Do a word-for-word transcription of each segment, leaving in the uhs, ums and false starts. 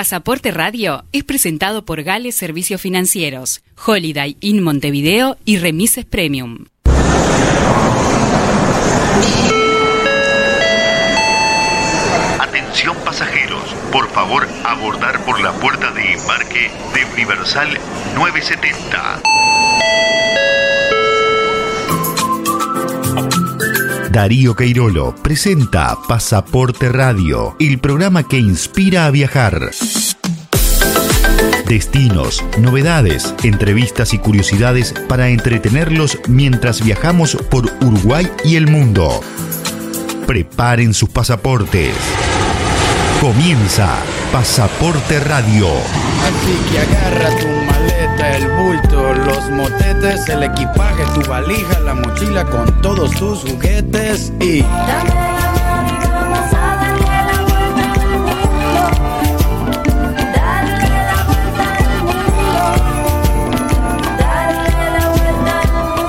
Pasaporte Radio es presentado por Gales Servicios Financieros, Holiday Inn Montevideo y Remises Premium. Atención pasajeros, por favor abordar por la puerta de embarque de Universal novecientos setenta. Darío Queirolo presenta Pasaporte Radio, el programa que inspira a viajar. Destinos, novedades, entrevistas y curiosidades para entretenerlos mientras viajamos por Uruguay y el mundo. Preparen sus pasaportes. Comienza Pasaporte Radio. Así que agarra tu maleta, el bulto, los motetes, el equipaje, tu valija, la mochila con todos tus juguetes y... Dame la mano y vamos a darle la vuelta al mundo. Darle la vuelta al mundo. Darle la vuelta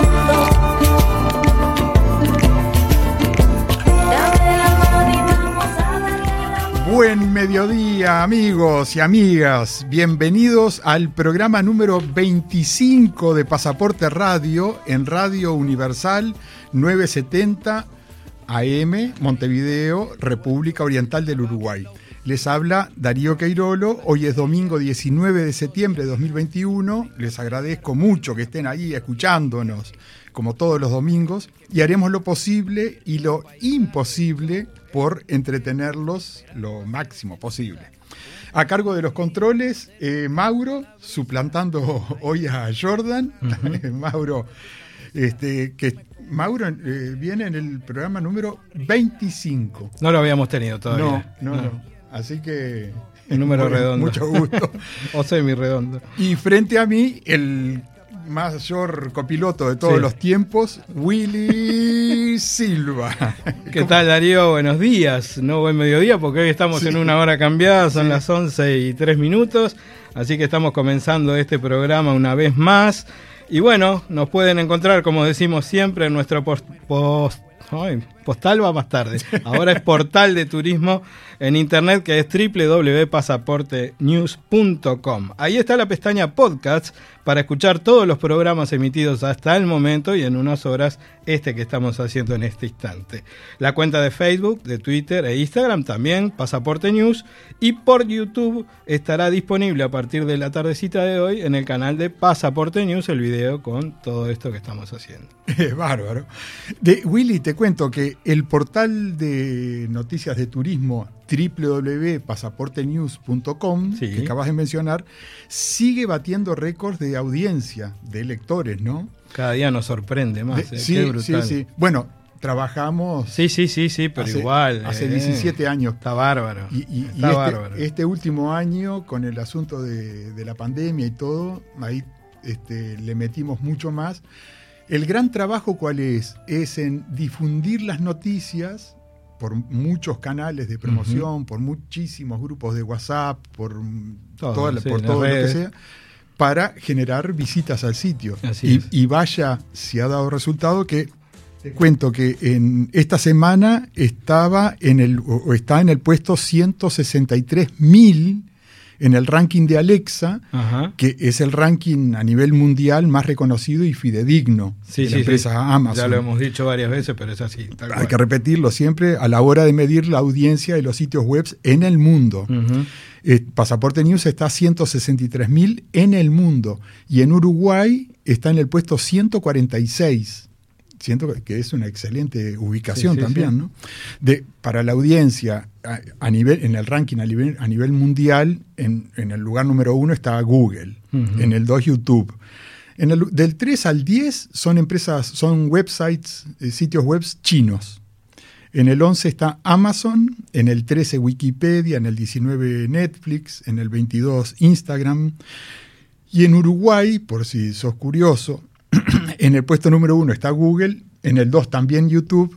al mundo. Dame la mano y vamos a darle la vuelta. Buen mediodía, amigos y amigas. Bienvenidos al programa número veinticinco de Pasaporte Radio en Radio Universal novecientos setenta A M, Montevideo, República Oriental del Uruguay. Les habla Darío Queirolo. Hoy es domingo diecinueve de septiembre de dos mil veintiuno. Les agradezco mucho que estén ahí escuchándonos, como todos los domingos, y haremos lo posible y lo imposible por entretenerlos lo máximo posible. A cargo de los controles, eh, Mauro, suplantando hoy a Jordan. Uh-huh. Mauro, este, que Mauro eh, viene en el programa número veinticinco. No lo habíamos tenido todavía. No, no, no. no. Así que... Un número muy, redondo. Mucho gusto. O semi-redondo. Y frente a mí, el mayor copiloto de todos sí. los tiempos, Willy Silva. ¿Qué ¿Cómo? tal, Darío? Buenos días. No buen mediodía porque hoy estamos sí. en una hora cambiada, son sí. las once y tres minutos, así que estamos comenzando este programa una vez más. Y bueno, nos pueden encontrar, como decimos siempre, en nuestro post... post Ay, postal va más tarde. Ahora es portal de turismo en internet, que es doble u doble u doble u punto pasaporte news punto com. Ahí está la pestaña Podcasts para escuchar todos los programas emitidos hasta el momento y en unas horas este que estamos haciendo en este instante. La cuenta de Facebook, de Twitter e Instagram también, Pasaporte News, y por YouTube estará disponible a partir de la tardecita de hoy en el canal de Pasaporte News el video con todo esto que estamos haciendo. Es bárbaro. De, Willy, te cuento que el portal de noticias de turismo doble u doble u doble u punto pasaporte news punto com, sí. que acabas de mencionar, sigue batiendo récords de audiencia, de lectores, ¿no? Cada día nos sorprende más. De, eh, sí, Qué brutal. sí, sí. Bueno, trabajamos... Sí, sí, sí, sí, pero hace, igual. Hace eh, diecisiete años. Está bárbaro. Y, y, está y este, bárbaro. este último año, con el asunto de, de la pandemia y todo, ahí este, le metimos mucho más. El gran trabajo, ¿cuál es? Es en difundir las noticias por muchos canales de promoción, uh-huh. por muchísimos grupos de WhatsApp, por todo, toda la, sí, por todo lo que sea, para generar visitas al sitio. Así y, y vaya, si ha dado resultado que te cuento que en esta semana estaba en el o está en el puesto ciento sesenta y tres mil en el ranking de Alexa, ajá. que es el ranking a nivel mundial más reconocido y fidedigno sí, de la sí, empresa sí. Amazon. Ya lo hemos dicho varias veces, pero es así. Hay cual. que repetirlo siempre a la hora de medir la audiencia de los sitios web en el mundo. Uh-huh. Eh, Pasaporte News está a ciento sesenta y tres mil en el mundo y en Uruguay está en el puesto ciento cuarenta y seis. Siento que es una excelente ubicación sí, sí, también, sí. ¿no? De, para la audiencia, a, a nivel, en el ranking a nivel, a nivel mundial, en, en el lugar número uno está Google, uh-huh. en el dos YouTube. En el, del tres al diez son empresas, son websites, eh, sitios web chinos. En el once está Amazon, en el trece Wikipedia, en el diecinueve Netflix, en el veintidós Instagram. Y en Uruguay, por si sos curioso, en el puesto número uno está Google, en el dos también YouTube,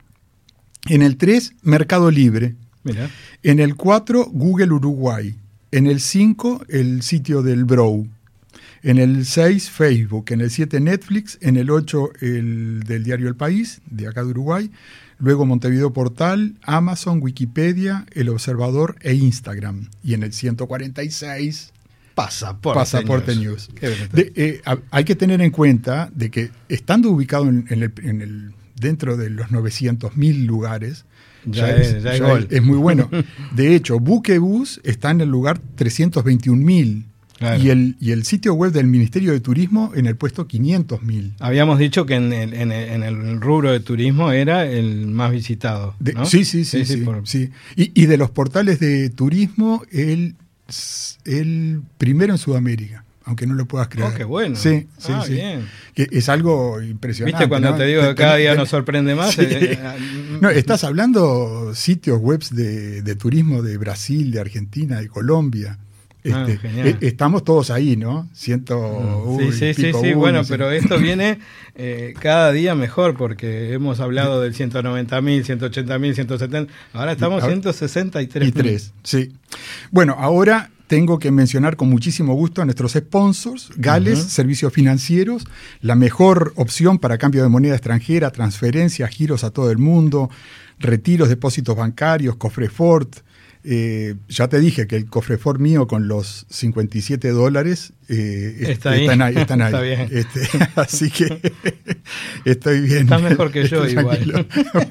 en el tres Mercado Libre, Mira. En el cuatro Google Uruguay, en el cinco el sitio del Brow, en el seis Facebook, en el siete Netflix, en el ocho el del diario El País, de acá de Uruguay, luego Montevideo Portal, Amazon, Wikipedia, El Observador e Instagram. Y en el ciento cuarenta y seis, Pasaporte, Pasaporte News. News. De, eh, hay que tener en cuenta de que estando ubicado en, en el, en el, dentro de los novecientos mil lugares, ya, ya, es, es, ya ya es, es muy bueno. De hecho, Buquebus está en el lugar trescientos veintiún mil. Claro. Y, el, y el sitio web del Ministerio de Turismo en el puesto quinientos mil. Habíamos dicho que en el, en, el, en el rubro de turismo era el más visitado, ¿no? De, sí, sí, sí. sí, sí, por... sí. Y, y de los portales de turismo, el, el primero en Sudamérica, aunque no lo puedas creer. Oh, qué bueno. Sí, sí, ah, sí. bien. Que es algo impresionante. ¿Viste cuando ¿no? te digo que cada día nos sorprende más? Sí. Eh, no, estás hablando sitios web de, de turismo de Brasil, de Argentina, de Colombia. Este, ah, eh, estamos todos ahí, ¿no? Ciento, mm, sí, uy, sí, sí, sí. uno, Bueno, sí. pero esto viene eh, cada día mejor porque hemos hablado del ciento noventa mil, ciento ochenta mil, ciento setenta. Ahora estamos en ciento sesenta y tres mil. Sí. Bueno, ahora tengo que mencionar con muchísimo gusto a nuestros sponsors, Gales, uh-huh. Servicios Financieros, la mejor opción para cambio de moneda extranjera, transferencias, giros a todo el mundo, retiros, depósitos bancarios, Cofrefort. Eh, ya te dije que el Cofrefort mío con los cincuenta y siete dólares eh, está ahí. están ahí. Están ahí. Está bien. Este, así que estoy bien. Está mejor que yo igual.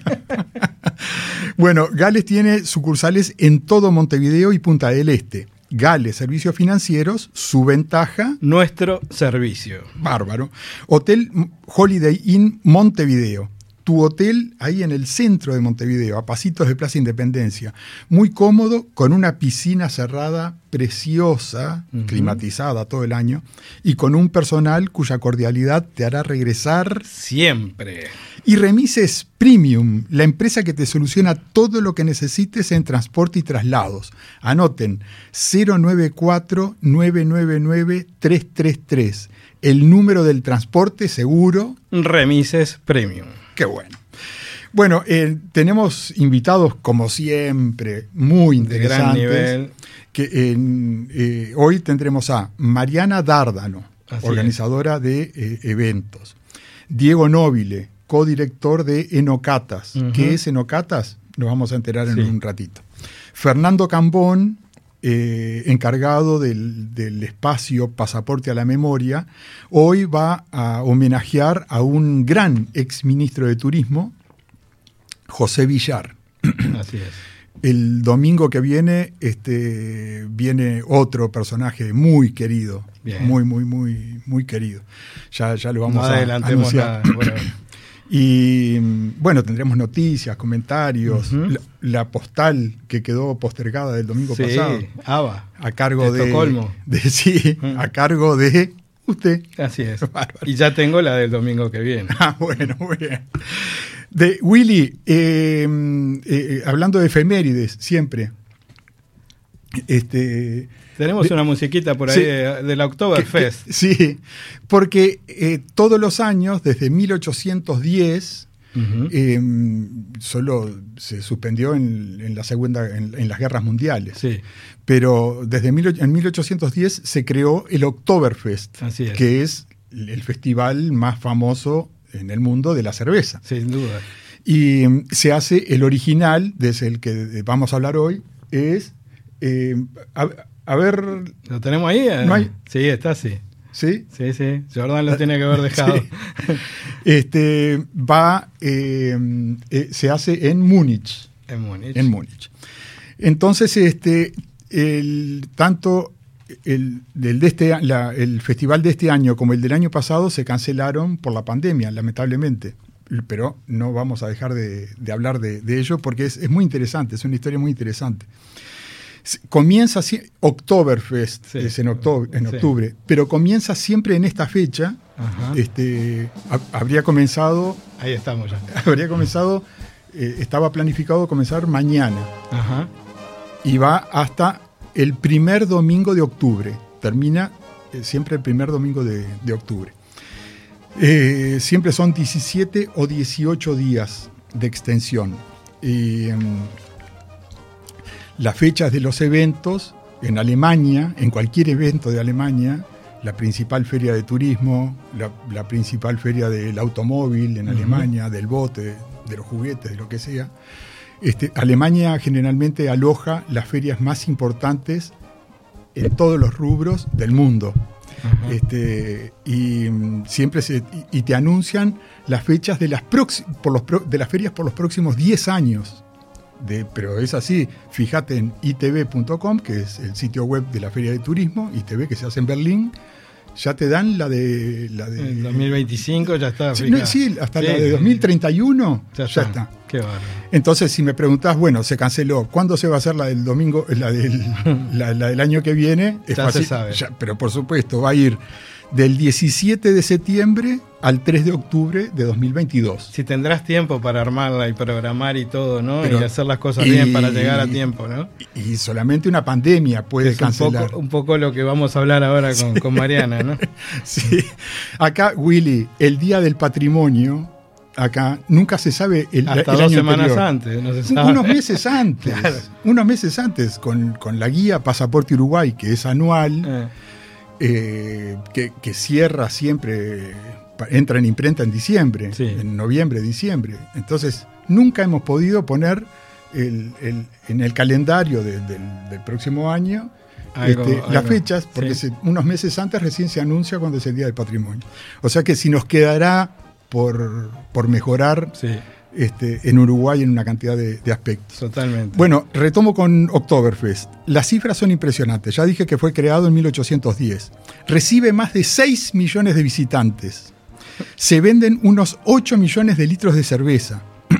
Bueno, Gales tiene sucursales en todo Montevideo y Punta del Este. Gales, Servicios Financieros, su ventaja. Nuestro servicio. Bárbaro. Hotel Holiday Inn Montevideo. Tu hotel ahí en el centro de Montevideo, a pasitos de Plaza Independencia. Muy cómodo, con una piscina cerrada preciosa, uh-huh. climatizada todo el año, y con un personal cuya cordialidad te hará regresar siempre. Y Remises Premium, la empresa que te soluciona todo lo que necesites en transporte y traslados. Anoten cero nueve cuatro, nueve nueve nueve, tres tres tres, el número del transporte seguro. Remises Premium. Qué bueno. Bueno, eh, tenemos invitados, como siempre, muy interesantes. De gran nivel. Que, eh, eh, hoy tendremos a Mariana Dárdano, Así organizadora es. de eh, eventos. Diego Nobile, codirector de Enocatas. Uh-huh. ¿Qué es Enocatas? Nos vamos a enterar en sí. un ratito. Fernando Cambón, eh, encargado del, del espacio Pasaporte a la Memoria, hoy va a homenajear a un gran exministro de Turismo, José Villar. Así es. El domingo que viene este, viene otro personaje muy querido, Bien. muy, muy, muy, muy querido. Ya, ya lo vamos no a adelantemos anunciar. La, bueno. Y bueno, tendremos noticias, comentarios, uh-huh. la, la postal que quedó postergada del domingo sí, pasado. Ava, a cargo de, Estocolmo. de sí, uh-huh. a cargo de usted. Así es. Bárbaro. Y ya tengo la del domingo que viene. Ah, bueno, muy bien. De Willy, eh, eh, hablando de efemérides, siempre. Este, Tenemos de, una musiquita por ahí sí, de, de la Oktoberfest. Que, que, sí, porque eh, todos los años, desde mil ochocientos diez, uh-huh. eh, solo se suspendió en, en la segunda, en, en las guerras mundiales. Sí. Pero desde mil, en mil ochocientos diez se creó el Oktoberfest, Así es. que es el festival más famoso en el mundo de la cerveza. Sin duda. Y um, se hace el original, desde el que vamos a hablar hoy, es... Eh, a, a ver... ¿Lo tenemos ahí? ¿No hay? Sí, está así. ¿Sí? Sí, sí. Jordan lo tiene que haber dejado. Sí. Este, va... Eh, eh, se hace en Múnich. En Múnich. En Múnich. Entonces, este, el, tanto... El, el, de este, la, el festival de este año como el del año pasado se cancelaron por la pandemia, lamentablemente. Pero no vamos a dejar de, de hablar de, de ello porque es, es muy interesante, es una historia muy interesante. Comienza así, Oktoberfest, sí, es en octubre, en octubre sí. pero comienza siempre en esta fecha. Ajá. Este, ha, habría comenzado... Ahí estamos ya. Habría comenzado, eh, estaba planificado comenzar mañana. Ajá. Y va hasta... el primer domingo de octubre. Termina eh, siempre el primer domingo de, de octubre. Eh, siempre son diecisiete o dieciocho días de extensión. Y, eh, las fechas de los eventos en Alemania, en cualquier evento de Alemania, la principal feria de turismo, la, la principal feria del automóvil en uh-huh. Alemania, del bote, de los juguetes, de lo que sea, este, Alemania generalmente aloja las ferias más importantes en todos los rubros del mundo. Uh-huh. Este, y mm, siempre se, y, y te anuncian las fechas de las, proxi- por los pro- de las ferias por los próximos diez años. De, pero es así, fíjate en i t v punto com, que es el sitio web de la Feria de Turismo, I T V, que se hace en Berlín. Ya te dan la de... La de el dos mil veinticinco ya está. Sí, no, sí hasta sí, la de dos mil treinta y uno ya, ya está. está. Qué bárbaro. Entonces, si me preguntás, bueno, se canceló. ¿Cuándo se va a hacer la del domingo, la del, la, la del año que viene? Es ya fácil, se sabe. Ya, pero por supuesto, va a ir del diecisiete de septiembre al tres de octubre de dos mil veintidós. Si tendrás tiempo para armarla y programar y todo, ¿no? Pero, y hacer las cosas y, bien para llegar a tiempo, ¿no? Y, y solamente una pandemia puede es cancelar. Un poco, un poco lo que vamos a hablar ahora con, sí. con Mariana, ¿no? Sí. Acá, Willy, el Día del Patrimonio, acá nunca se sabe el, Hasta el dos año semanas anterior. antes, no se sabe. Unos meses antes. Claro. Unos meses antes, con, con la guía Pasaporte Uruguay, que es anual. Eh. Eh, que, que cierra siempre, entra en imprenta en diciembre, sí. en noviembre, diciembre. Entonces, nunca hemos podido poner el, el, en el calendario de, de, del próximo año algo, este, algo. las fechas, porque sí. se, unos meses antes recién se anuncia cuando es el Día del Patrimonio. O sea que si nos quedará por, por mejorar... Sí. Este, en Uruguay en una cantidad de, de aspectos. Totalmente. Bueno, retomo con Oktoberfest. Las cifras son impresionantes. Ya dije que fue creado en mil ochocientos diez. Recibe más de seis millones de visitantes. Se venden unos ocho millones de litros de cerveza.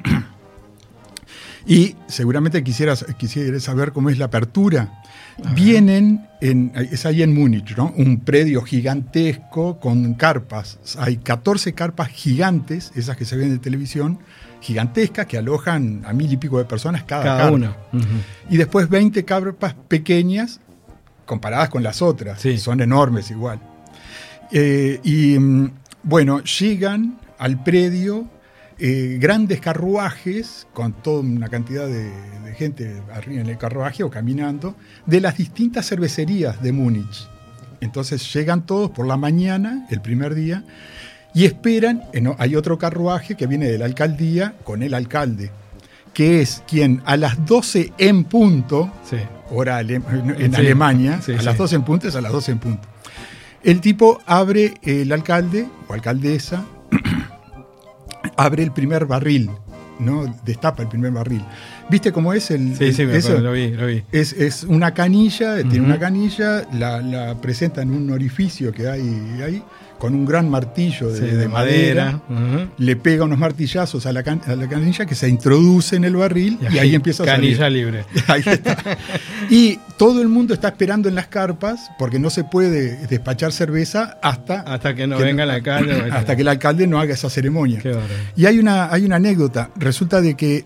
Y seguramente quisieras, quisieras saber cómo es la apertura. Ajá. Vienen, en, es ahí en Múnich, ¿no? Un predio gigantesco con carpas. Hay catorce carpas gigantes, esas que se ven en televisión, gigantescas, que alojan a mil y pico de personas cada, cada carpa. una. Uh-huh. Y después veinte carpas pequeñas comparadas con las otras. Sí. Son enormes igual. Eh, y bueno, llegan al predio eh, grandes carruajes con toda una cantidad de, de gente arriba en el carruaje o caminando de las distintas cervecerías de Múnich. Entonces llegan todos por la mañana, el primer día, y esperan, no, hay otro carruaje que viene de la alcaldía con el alcalde, que es quien a las doce en punto, sí. hora ale- en sí. Alemania, sí, a sí. las doce en punto es a las doce en punto. El tipo abre, el alcalde o alcaldesa, abre el primer barril, ¿no? Destapa el primer barril. ¿Viste cómo es el...? Sí, el, sí, me eso? acuerdo, lo vi, lo vi. Es, es una canilla, uh-huh. tiene una canilla, la, la presenta en un orificio que hay ahí, con un gran martillo de, sí, de, de madera, madera. Uh-huh. Le pega unos martillazos a la, can, a la canilla que se introduce en el barril y, y ahí empieza a salir. Canilla libre. Ahí está. Y todo el mundo está esperando en las carpas porque no se puede despachar cerveza hasta... Hasta que no que venga no, el alcalde. Hasta que el alcalde no haga esa ceremonia. Qué barro. Y hay una, hay una anécdota. Resulta de que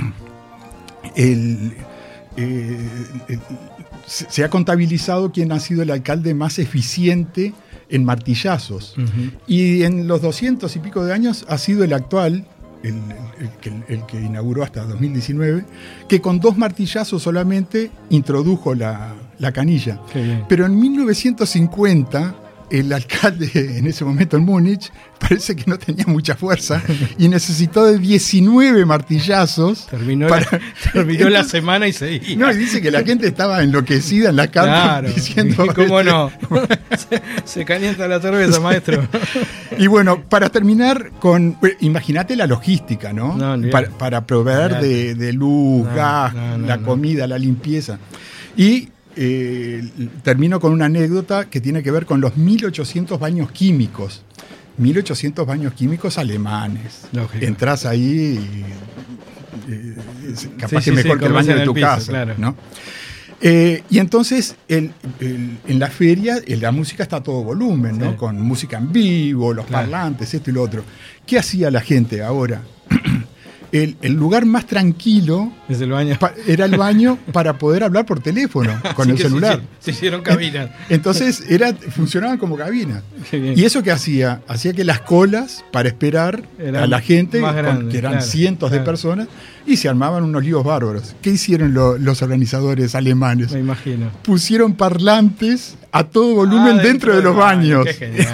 el, eh, el, se ha contabilizado quién ha sido el alcalde más eficiente en martillazos. Uh-huh. Y en los doscientos y pico de años ha sido el actual, el, el, el, el que inauguró hasta dos mil diecinueve, que con dos martillazos solamente introdujo la, la canilla. Pero en mil novecientos cincuenta, el alcalde en ese momento en Múnich parece que no tenía mucha fuerza y necesitó de diecinueve martillazos. Terminó, para... la, terminó la semana y seguía. No, y dice que la gente estaba enloquecida en la carpa, claro, diciendo... ¿Cómo no? se, se calienta la cerveza, maestro. Y bueno, para terminar con... Imagínate la logística, ¿no? no para, para proveer de, de luz, no, gas, no, no, la no. comida, la limpieza. Y... Eh, termino con una anécdota que tiene que ver con los mil ochocientos baños químicos. mil ochocientos baños químicos alemanes. Lógico. Entrás ahí y, eh, capaz sí, que sí, mejor sí, que el baño de tu piso, casa. Claro. ¿No? Eh, y entonces el, el, en la feria el, la música está a todo volumen, ¿no? Sí. Con música en vivo, los claro. parlantes, esto y lo otro. ¿Qué hacía la gente ahora? El, el lugar más tranquilo es el baño. Pa, era el baño para poder hablar por teléfono con el celular. Se, se hicieron cabinas. Entonces era, funcionaban como cabinas. ¿Y eso qué hacía? Hacía que las colas para esperar eran a la gente, grandes, con, que eran claro, cientos claro. de personas, y se armaban unos líos bárbaros. ¿Qué hicieron lo, los organizadores alemanes? Me imagino. Pusieron parlantes a todo volumen ah, dentro, dentro de los baños. Qué genial.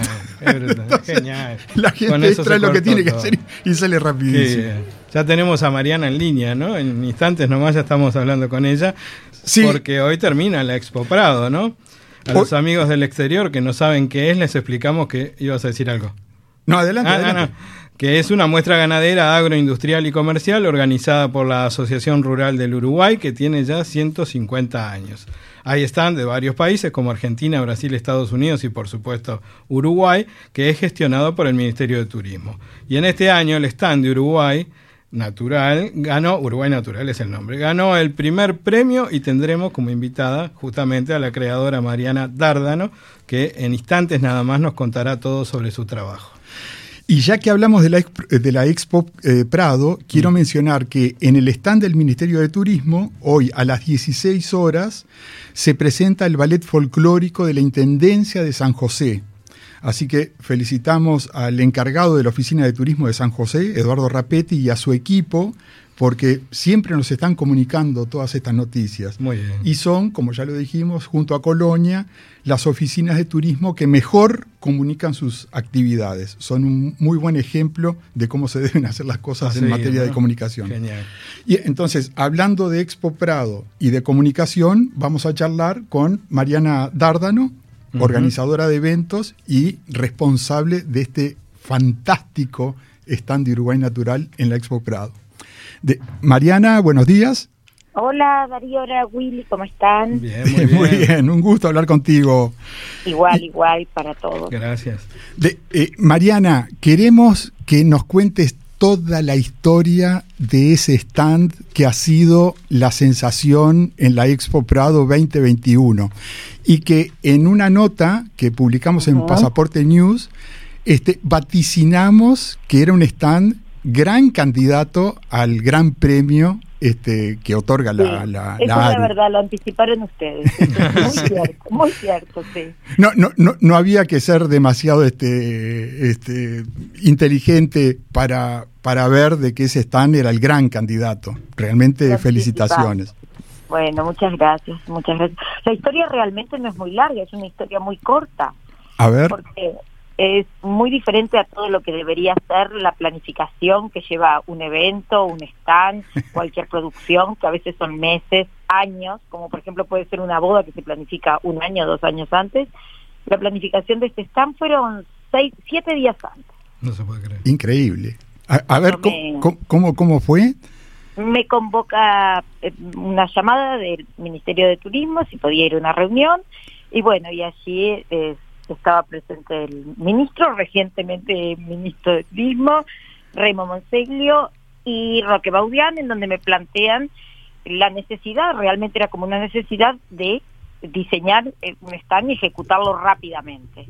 Es brutal, es genial. La gente extrae lo que tiene todo. que hacer y sale rapidísimo. Sí, ya tenemos a Mariana en línea, ¿no? En instantes nomás ya estamos hablando con ella. Sí. Porque hoy termina la Expo Prado, ¿no? A los amigos del exterior que no saben qué es, les explicamos que ibas a decir algo. No, adelante, ah, adelante. No, no. Que es una muestra ganadera, agroindustrial y comercial organizada por la Asociación Rural del Uruguay, que tiene ya ciento cincuenta años. Ahí están de varios países como Argentina, Brasil, Estados Unidos y por supuesto Uruguay, que es gestionado por el Ministerio de Turismo. Y en este año el stand de Uruguay Natural ganó, Uruguay Natural es el nombre, ganó el primer premio y tendremos como invitada justamente a la creadora Mariana Dárdano, que en instantes nada más nos contará todo sobre su trabajo. Y ya que hablamos de la, de la Expo eh, Prado, quiero mm. mencionar que en el stand del Ministerio de Turismo, hoy a las dieciséis horas, se presenta el ballet folclórico de la Intendencia de San José. Así que felicitamos al encargado de la Oficina de Turismo de San José, Eduardo Rapetti, y a su equipo, porque siempre nos están comunicando todas estas noticias. Muy bien. Y son, como ya lo dijimos, junto a Colonia, las oficinas de turismo que mejor comunican sus actividades. Son un muy buen ejemplo de cómo se deben hacer las cosas en materia ¿no? de comunicación. Genial. Y entonces, hablando de Expo Prado y de comunicación, vamos a charlar con Mariana Dárdano, uh-huh. organizadora de eventos y responsable de este fantástico stand de Uruguay Natural en la Expo Prado. De, Mariana, buenos días. Hola Darío, hola Willy, ¿cómo están? Bien, muy bien. Muy bien, un gusto hablar contigo. Igual, y, igual para todos. Gracias. De, eh, Mariana, queremos que nos cuentes toda la historia de ese stand que ha sido la sensación en la Expo Prado veinte veintiuno y que en una nota que publicamos uh-huh. en Pasaporte News este, vaticinamos que era un stand gran candidato al gran premio este, que otorga la, sí, la, esa la es la verdad, lo anticiparon ustedes. Muy cierto, muy cierto, sí. No, no, no, no había que ser demasiado este, este, inteligente para, para ver de que ese stand era el gran candidato. Realmente lo felicitaciones. Anticipado. Bueno, muchas gracias, muchas gracias. La historia realmente no es muy larga, es una historia muy corta. A ver. Porque es muy diferente a todo lo que debería ser la planificación que lleva un evento, un stand, cualquier producción, que a veces son meses, años, como por ejemplo puede ser una boda que se planifica un año, dos años antes. La planificación de este stand fueron seis, siete días antes. No se puede creer. Increíble. A, a ver, me, ¿cómo, cómo, ¿cómo fue? Me convoca una llamada del Ministerio de Turismo, si podía ir a una reunión, y bueno, y allí eh, estaba presente el ministro, recientemente ministro de Turismo, Remo Monseglio y Roque Baudián, en donde me plantean la necesidad, realmente era como una necesidad de diseñar un stand y ejecutarlo rápidamente.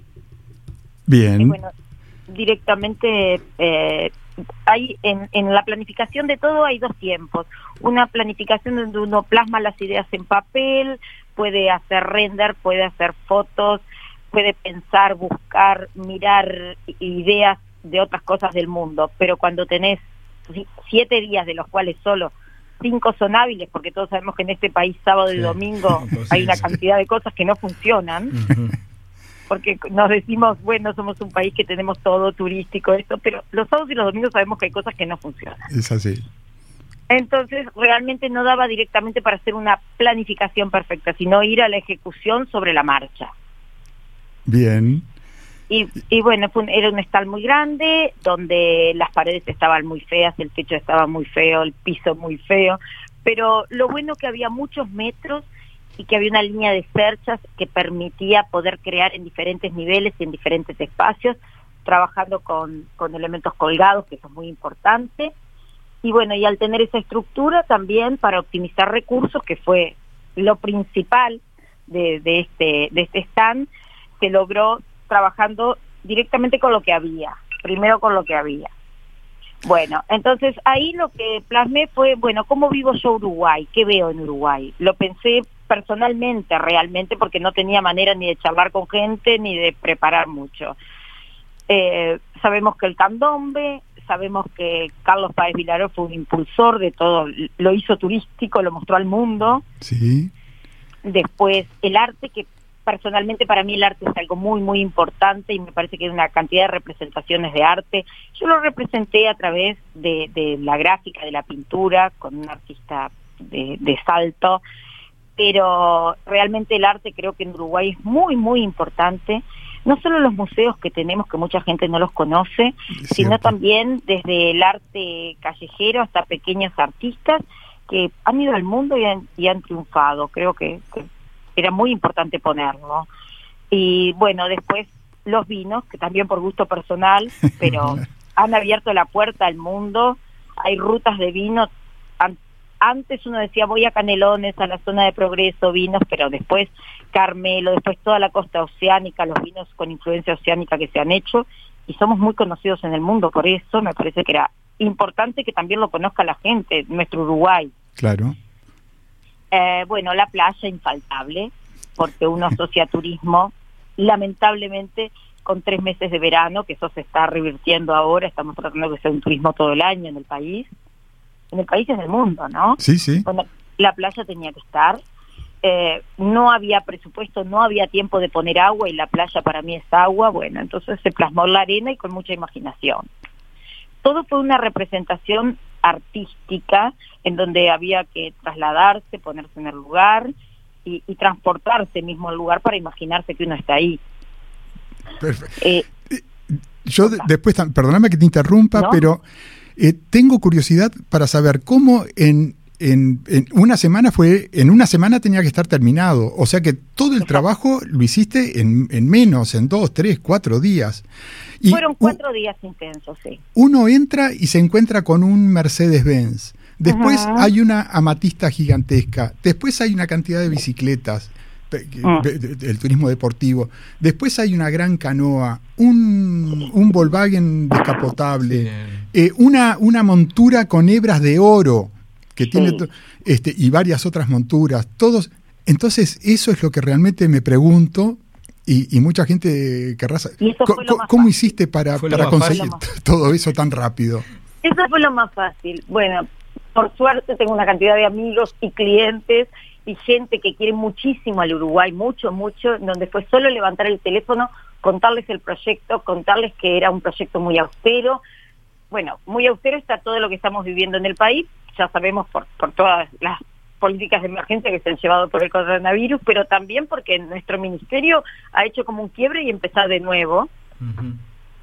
Bien. Y bueno, directamente eh, hay en, en la planificación de todo hay dos tiempos. Una planificación donde uno plasma las ideas en papel, puede hacer render, puede hacer fotos, puede pensar, buscar, mirar ideas de otras cosas del mundo, pero cuando tenés siete días de los cuales solo cinco son hábiles, porque todos sabemos que en este país sábado y sí. domingo sí, hay una sí. cantidad de cosas que no funcionan, uh-huh. porque nos decimos, bueno, somos un país que tenemos todo turístico, esto, pero los sábados y los domingos sabemos que hay cosas que no funcionan. Es así. Entonces, realmente no daba directamente para hacer una planificación perfecta, sino ir a la ejecución sobre la marcha. Bien. Y, y bueno, fue un, era un stand muy grande, donde las paredes estaban muy feas, el techo estaba muy feo, el piso muy feo, pero lo bueno que había muchos metros y que había una línea de cerchas que permitía poder crear en diferentes niveles y en diferentes espacios, trabajando con, con elementos colgados, que eso es muy importante. Y bueno, y al tener esa estructura también para optimizar recursos, que fue lo principal de, de, este, de este stand, se logró trabajando directamente con lo que había, primero con lo que había. Bueno, entonces ahí lo que plasmé fue, bueno, ¿cómo vivo yo Uruguay? ¿Qué veo en Uruguay? Lo pensé personalmente, realmente, porque no tenía manera ni de charlar con gente, ni de preparar mucho. Eh, sabemos que el candombe, sabemos que Carlos Páez Vilaró fue un impulsor de todo, lo hizo turístico, lo mostró al mundo. Sí. Después el arte, que personalmente para mí el arte es algo muy, muy importante y me parece que hay una cantidad de representaciones de arte. Yo lo representé a través de, de la gráfica, de la pintura, con un artista de, de Salto, pero realmente el arte creo que en Uruguay es muy, muy importante. No solo los museos que tenemos, que mucha gente no los conoce, sino también desde el arte callejero hasta pequeños artistas que han ido al mundo y han, y han triunfado. Creo que, que era muy importante ponerlo. Y bueno, después los vinos, que también por gusto personal, pero han abierto la puerta al mundo. Hay rutas de vino. Antes uno decía voy a Canelones, a la zona de Progreso, vinos, pero después Carmelo, después toda la costa oceánica, los vinos con influencia oceánica que se han hecho, y somos muy conocidos en el mundo. Por eso me parece que era importante que también lo conozca la gente, nuestro Uruguay. Claro. Eh, bueno, la playa infaltable, porque uno asocia turismo, lamentablemente, con tres meses de verano, que eso se está revirtiendo ahora. Estamos tratando de que sea un turismo todo el año en el país, en el país y en el mundo, ¿no? Sí, sí. Bueno, la playa tenía que estar, eh, no había presupuesto, no había tiempo de poner agua, y la playa para mí es agua. Bueno, entonces se plasmó la arena y con mucha imaginación. Todo fue una representación artística en donde había que trasladarse, ponerse en el lugar y, y transportarse mismo al lugar para imaginarse que uno está ahí. Perfecto. Eh, Yo de, después, perdóname que te interrumpa, ¿no? pero eh, tengo curiosidad para saber cómo en, en, en una semana fue, en una semana tenía que estar terminado. O sea que todo el trabajo lo hiciste en, en menos, en dos, tres, cuatro días. Y Fueron cuatro uh, días intensos, sí. Uno entra y se encuentra con un Mercedes-Benz. Después uh-huh. hay una amatista gigantesca. Después hay una cantidad de bicicletas, uh-huh. el turismo deportivo. Después hay una gran canoa, un, un Volkswagen descapotable, sí. eh, una, una montura con hebras de oro que sí. tiene to- este, y varias otras monturas. Todos. Entonces, eso es lo que realmente me pregunto. Y, y mucha gente querrá saber. ¿Cómo, ¿cómo hiciste para, para conseguir todo eso tan rápido? Eso fue lo más fácil. Bueno, por suerte tengo una cantidad de amigos y clientes y gente que quiere muchísimo al Uruguay, mucho, mucho, donde fue solo levantar el teléfono, contarles el proyecto, contarles que era un proyecto muy austero. Bueno, muy austero está todo lo que estamos viviendo en el país, ya sabemos por, por todas las políticas de emergencia que se han llevado por el coronavirus, pero también porque nuestro ministerio ha hecho como un quiebre y empezar de nuevo. Uh-huh.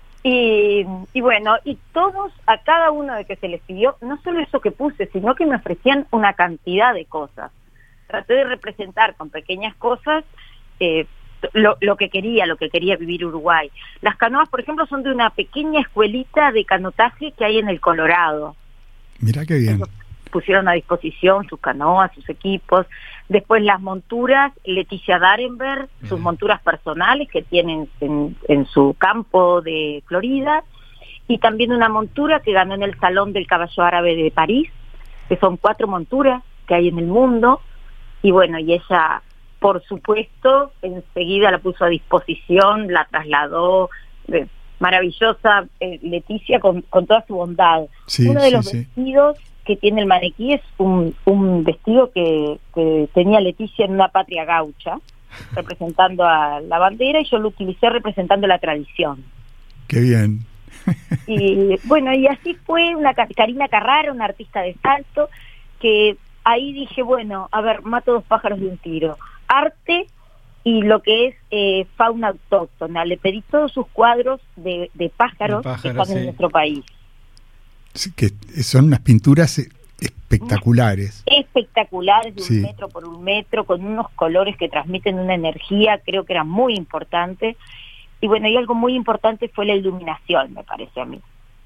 Y, y bueno, y todos, a cada uno de que se les pidió, no solo eso que puse, sino que me ofrecían una cantidad de cosas. Traté de representar con pequeñas cosas eh, lo, lo que quería, lo que quería vivir Uruguay. Las canoas, por ejemplo, son de una pequeña escuelita de canotaje que hay en el Colorado. Mirá qué bien. Eso, pusieron a disposición sus canoas, sus equipos. Después las monturas, Leticia Darenberg, uh-huh. sus monturas personales que tienen en, en su campo de Florida, y también una montura que ganó en el Salón del Caballo Árabe de París, que son cuatro monturas que hay en el mundo, y bueno, y ella, por supuesto, enseguida la puso a disposición, la trasladó, eh, maravillosa eh, Leticia con, con toda su bondad. Sí, Uno de sí, los sí. vestidos que tiene el maniquí es un, un vestido que, que tenía Leticia en una patria gaucha, representando a la bandera, y yo lo utilicé representando la tradición. ¡Qué bien! Y bueno, y así fue una Karina Carrara, una artista de Salto, que ahí dije, bueno, a ver, mato dos pájaros de un tiro. Arte y lo que es eh, fauna autóctona. Le pedí todos sus cuadros de, de pájaros, de pájaros que están sí. en nuestro país. Sí, que son unas pinturas espectaculares. Espectaculares, de un sí. metro por un metro, con unos colores que transmiten una energía, creo que era muy importante. Y bueno, y algo muy importante fue la iluminación, me parece a mí.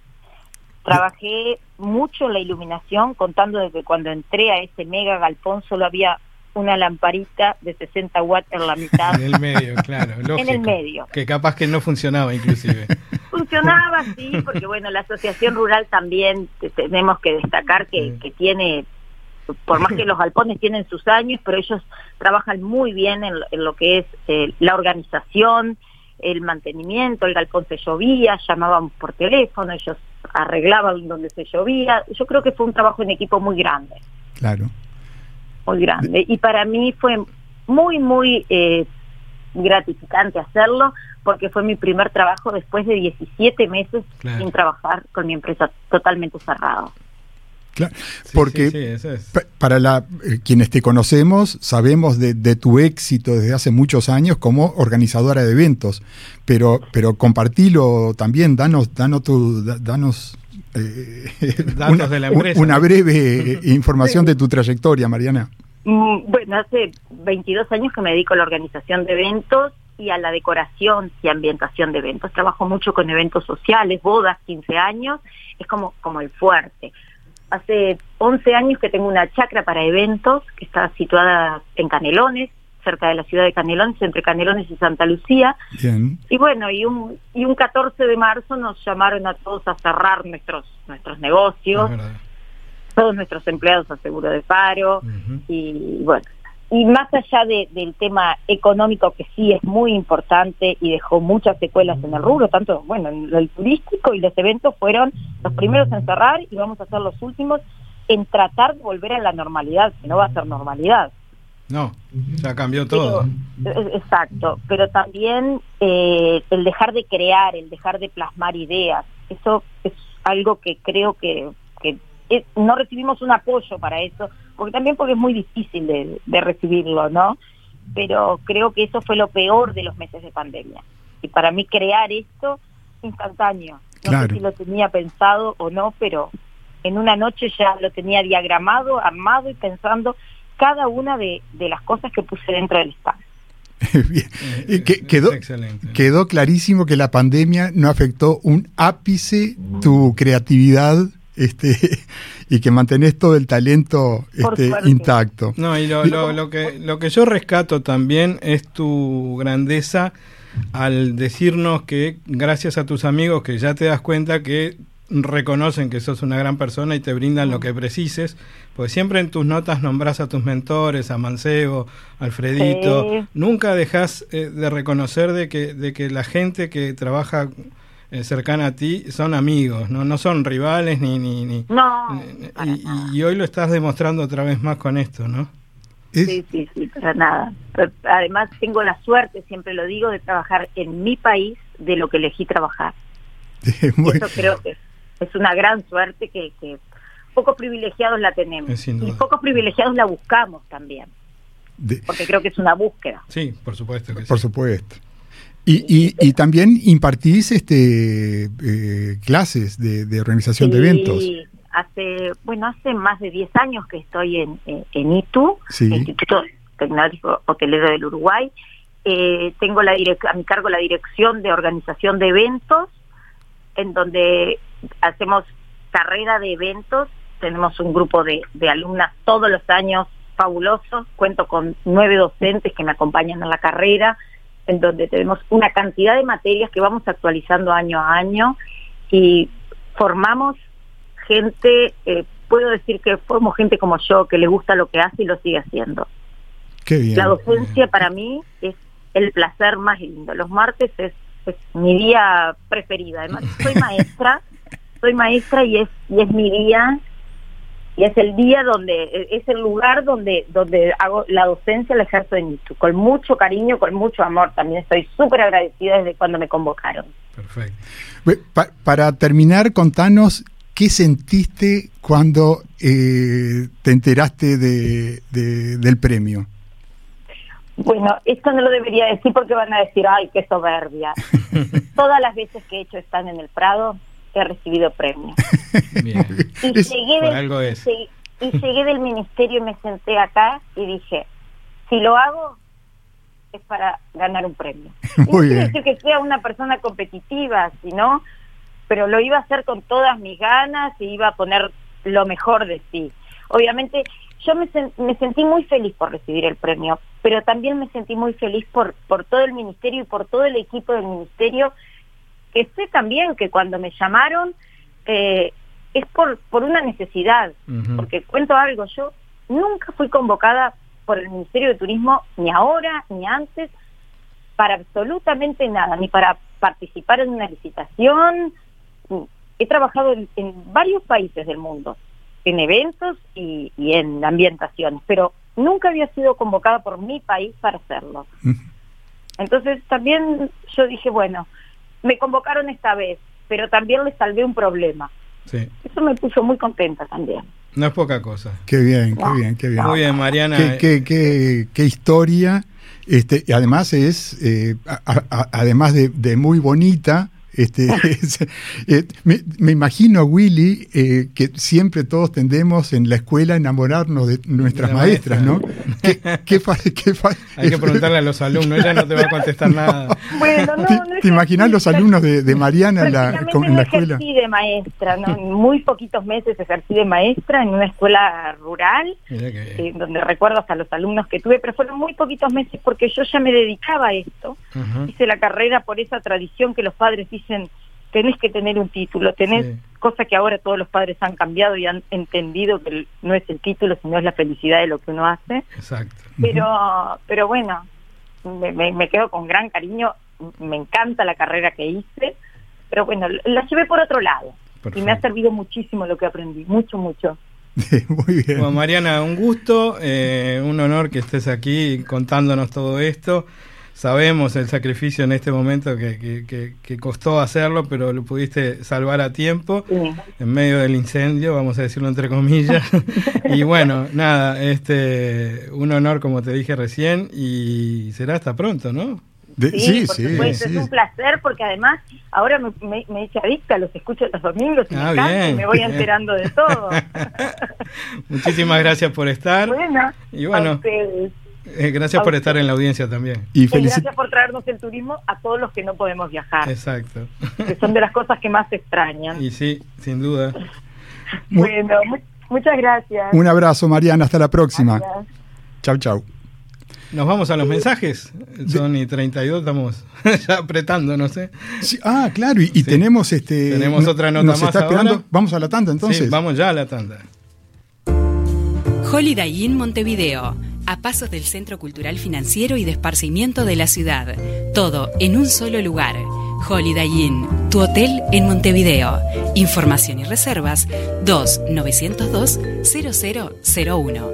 Trabajé mucho en la iluminación, contando de que cuando entré a ese mega galpón solo había una lamparita de sesenta watts en la mitad. En el medio, claro, lógico. En el medio. Que capaz que no funcionaba inclusive. Funcionaba, sí, porque bueno, la asociación rural también tenemos que destacar que, sí. que tiene, por más que los galpones tienen sus años, pero ellos trabajan muy bien en, en lo que es eh, la organización, el mantenimiento. El galpón se llovía, llamábamos por teléfono, ellos arreglaban donde se llovía. Yo creo que fue un trabajo en equipo muy grande. Claro. Muy grande. Y para mí fue muy, muy eh, gratificante hacerlo, porque fue mi primer trabajo después de diecisiete meses claro. sin trabajar, con mi empresa totalmente cerrada. Claro, Sí, porque sí, sí, eso es. pa- para la, eh, quienes te conocemos sabemos de, de tu éxito desde hace muchos años como organizadora de eventos, pero pero compartilo también, danos danos tu da- danos eh, Datos una, de la empresa, una ¿no? breve eh, información de tu trayectoria, Mariana. Mm, Bueno, hace veintidós años que me dedico a la organización de eventos y a la decoración y ambientación de eventos. Trabajo mucho con eventos sociales, bodas, quince años, es como, como el fuerte. Hace once años que tengo una chacra para eventos que está situada en Canelones, cerca de la ciudad de Canelones, entre Canelones y Santa Lucía. Bien. Y bueno, y un y un catorce de marzo nos llamaron a todos a cerrar nuestros nuestros negocios, Es verdad. todos nuestros empleados a seguro de paro. Ujú. Y bueno, y más allá de, del tema económico, que sí es muy importante y dejó muchas secuelas en el rubro, tanto, bueno, el turístico y los eventos fueron los primeros en cerrar y vamos a ser los últimos en tratar de volver a la normalidad, que no va a ser normalidad. No, ya cambió todo. Pero, eh, exacto, pero también eh, el dejar de crear, el dejar de plasmar ideas, eso es algo que creo que, que es, no recibimos un apoyo para eso, porque también porque es muy difícil de, de recibirlo, ¿no? Pero creo que eso fue lo peor de los meses de pandemia. Y para mí crear esto instantáneo, no Claro. sé si lo tenía pensado o no, pero en una noche ya lo tenía diagramado, armado y pensando cada una de, de las cosas que puse dentro del stand. Bien. Eh, Eh, que- es quedó, excelente. quedó clarísimo que la pandemia no afectó un ápice tu creatividad, este, y que mantenés todo el talento Por este, suerte. intacto. No, y lo, lo, lo que lo que yo rescato también es tu grandeza al decirnos que gracias a tus amigos que ya te das cuenta que reconocen que sos una gran persona y te brindan lo que precises, pues siempre en tus notas nombrás a tus mentores, a Mancebo, Alfredito, Sí. nunca dejás eh, de reconocer de que de que la gente que trabaja eh, cercana a ti son amigos, no no son rivales ni ni, ni No, ni- para y, nada. y hoy lo estás demostrando otra vez más con esto, ¿no? Es- Sí, sí, sí, para nada. Pero además tengo la suerte, siempre lo digo, de trabajar en mi país de lo que elegí trabajar. muy- Eso creo que es una gran suerte que, que pocos privilegiados la tenemos. Eh, sin Y duda. pocos privilegiados la buscamos también, de- porque creo que es una búsqueda. Sí, por supuesto que por sí. supuesto. Y, y, y también impartís este eh, clases de, de organización de eventos. Sí, hace, bueno, hace más de diez años que estoy en, en, en I T U, Sí. Instituto Tecnológico Hotelero del Uruguay. Eh, tengo la direc- a mi cargo la dirección de organización de eventos, en donde hacemos carrera de eventos. Tenemos un grupo de, de alumnas todos los años fabulosos. Cuento con nueve docentes que me acompañan en la carrera, en donde tenemos una cantidad de materias que vamos actualizando año a año y formamos gente, eh, puedo decir que formo gente como yo, que le gusta lo que hace y lo sigue haciendo. Qué bien. La docencia para mí es el placer más lindo. Los martes es, es mi día preferido. Además, soy maestra, soy maestra y es y es mi día, y es el día donde, es el lugar donde donde hago la docencia, la ejerzo en I T U, con mucho cariño, con mucho amor. También estoy súper agradecida desde cuando me convocaron. Perfecto. Ve, pa- para terminar, contanos qué sentiste cuando eh, te enteraste de, de- del premio. Bueno, esto no lo debería decir porque van a decir, ay, qué soberbia. Todas las veces que he hecho stand en el Prado, he recibido premios. Bien. Y Es- llegué, por del, algo es. y, y llegué del ministerio y me senté acá y dije, si lo hago es para ganar un premio. Y no Muy quiere bien. decir que sea una persona competitiva, sino, pero lo iba a hacer con todas mis ganas y iba a poner lo mejor de sí. Obviamente yo me, sen- me sentí muy feliz por recibir el premio, pero también me sentí muy feliz por, por todo el ministerio y por todo el equipo del ministerio, que sé también que cuando me llamaron eh, es por, por una necesidad, Ujú. porque cuento algo, yo nunca fui convocada por el Ministerio de Turismo, ni ahora, ni antes, para absolutamente nada, ni para participar en una licitación. He trabajado en, en varios países del mundo, en eventos y, y en ambientaciones, pero nunca había sido convocada por mi país para hacerlo. Entonces también yo dije, bueno, me convocaron esta vez, pero también les salvé un problema. Sí. Eso me puso muy contenta también. No es poca cosa. Qué bien, No. qué bien, qué bien. Muy bien, Mariana. Qué, qué, qué, qué historia. Este, y además es, eh, a, a, además de, de muy bonita, este, es, eh, me, me imagino, Willy, eh, que siempre todos tendemos en la escuela a enamorarnos de nuestras La maestras, maestra. ¿no? ¿Qué, qué, fa- qué fa- Hay que preguntarle a los alumnos, ella no te va a contestar nada. Bueno, no, ¿Te, no te imaginas los alumnos de, de Mariana en la, Prácticamente con- en no la escuela? ejercí de maestra, ¿no? En muy poquitos meses ejercí de maestra en una escuela rural, Mirá que bien. eh, donde recuerdo hasta los alumnos que tuve, pero fueron muy poquitos meses porque yo ya me dedicaba a esto. Ujú. Hice la carrera por esa tradición que los padres dicen, tenés que tener un título, tenés, Sí. cosa que ahora todos los padres han cambiado y han entendido que el- no es el título, sino es la felicidad de lo que uno hace. Exacto. Pero, pero bueno, me, me, me quedo con gran cariño, me encanta la carrera que hice, pero bueno, la llevé por otro lado. Perfecto. Y me ha servido muchísimo lo que aprendí, mucho, mucho. Muy bien. Bueno, Mariana, un gusto, eh, un honor que estés aquí contándonos todo esto. Sabemos el sacrificio en este momento que, que, que, que costó hacerlo, pero lo pudiste salvar a tiempo, Sí. en medio del incendio, vamos a decirlo entre comillas. Y bueno, nada, este, un honor como te dije recién, y será hasta pronto, ¿no? De- Sí, sí, por sí, supuesto, sí. es un placer porque además ahora me, me, me hice adicta, los escucho los domingos y Ah, me encanta bien, y me voy bien. enterando de todo. Muchísimas gracias por estar. Bueno, Y bueno, a ustedes. eh, gracias a por ustedes. estar en la audiencia también. Y Y felicit- gracias por traernos el turismo a todos los que no podemos viajar, Exacto. que son de las cosas que más se extrañan. Y sí, sin duda. Mu- Bueno, mu- muchas gracias. Un abrazo, Mariana, hasta la próxima. Gracias. Chau, chau. Nos vamos a los mensajes. Son y treinta y dos, estamos ya apretando, no sé. Sí, ah, claro, y, y Sí. tenemos este. Tenemos no- otra nota nos más está esperando. ahora. Vamos a la tanda entonces. Sí, vamos ya a la tanda. Holiday Inn Montevideo, a pasos del Centro Cultural Financiero y de Esparcimiento de la ciudad. Todo en un solo lugar. Holiday Inn, tu hotel en Montevideo. Información y reservas dos nueve cero dos cero cero cero uno.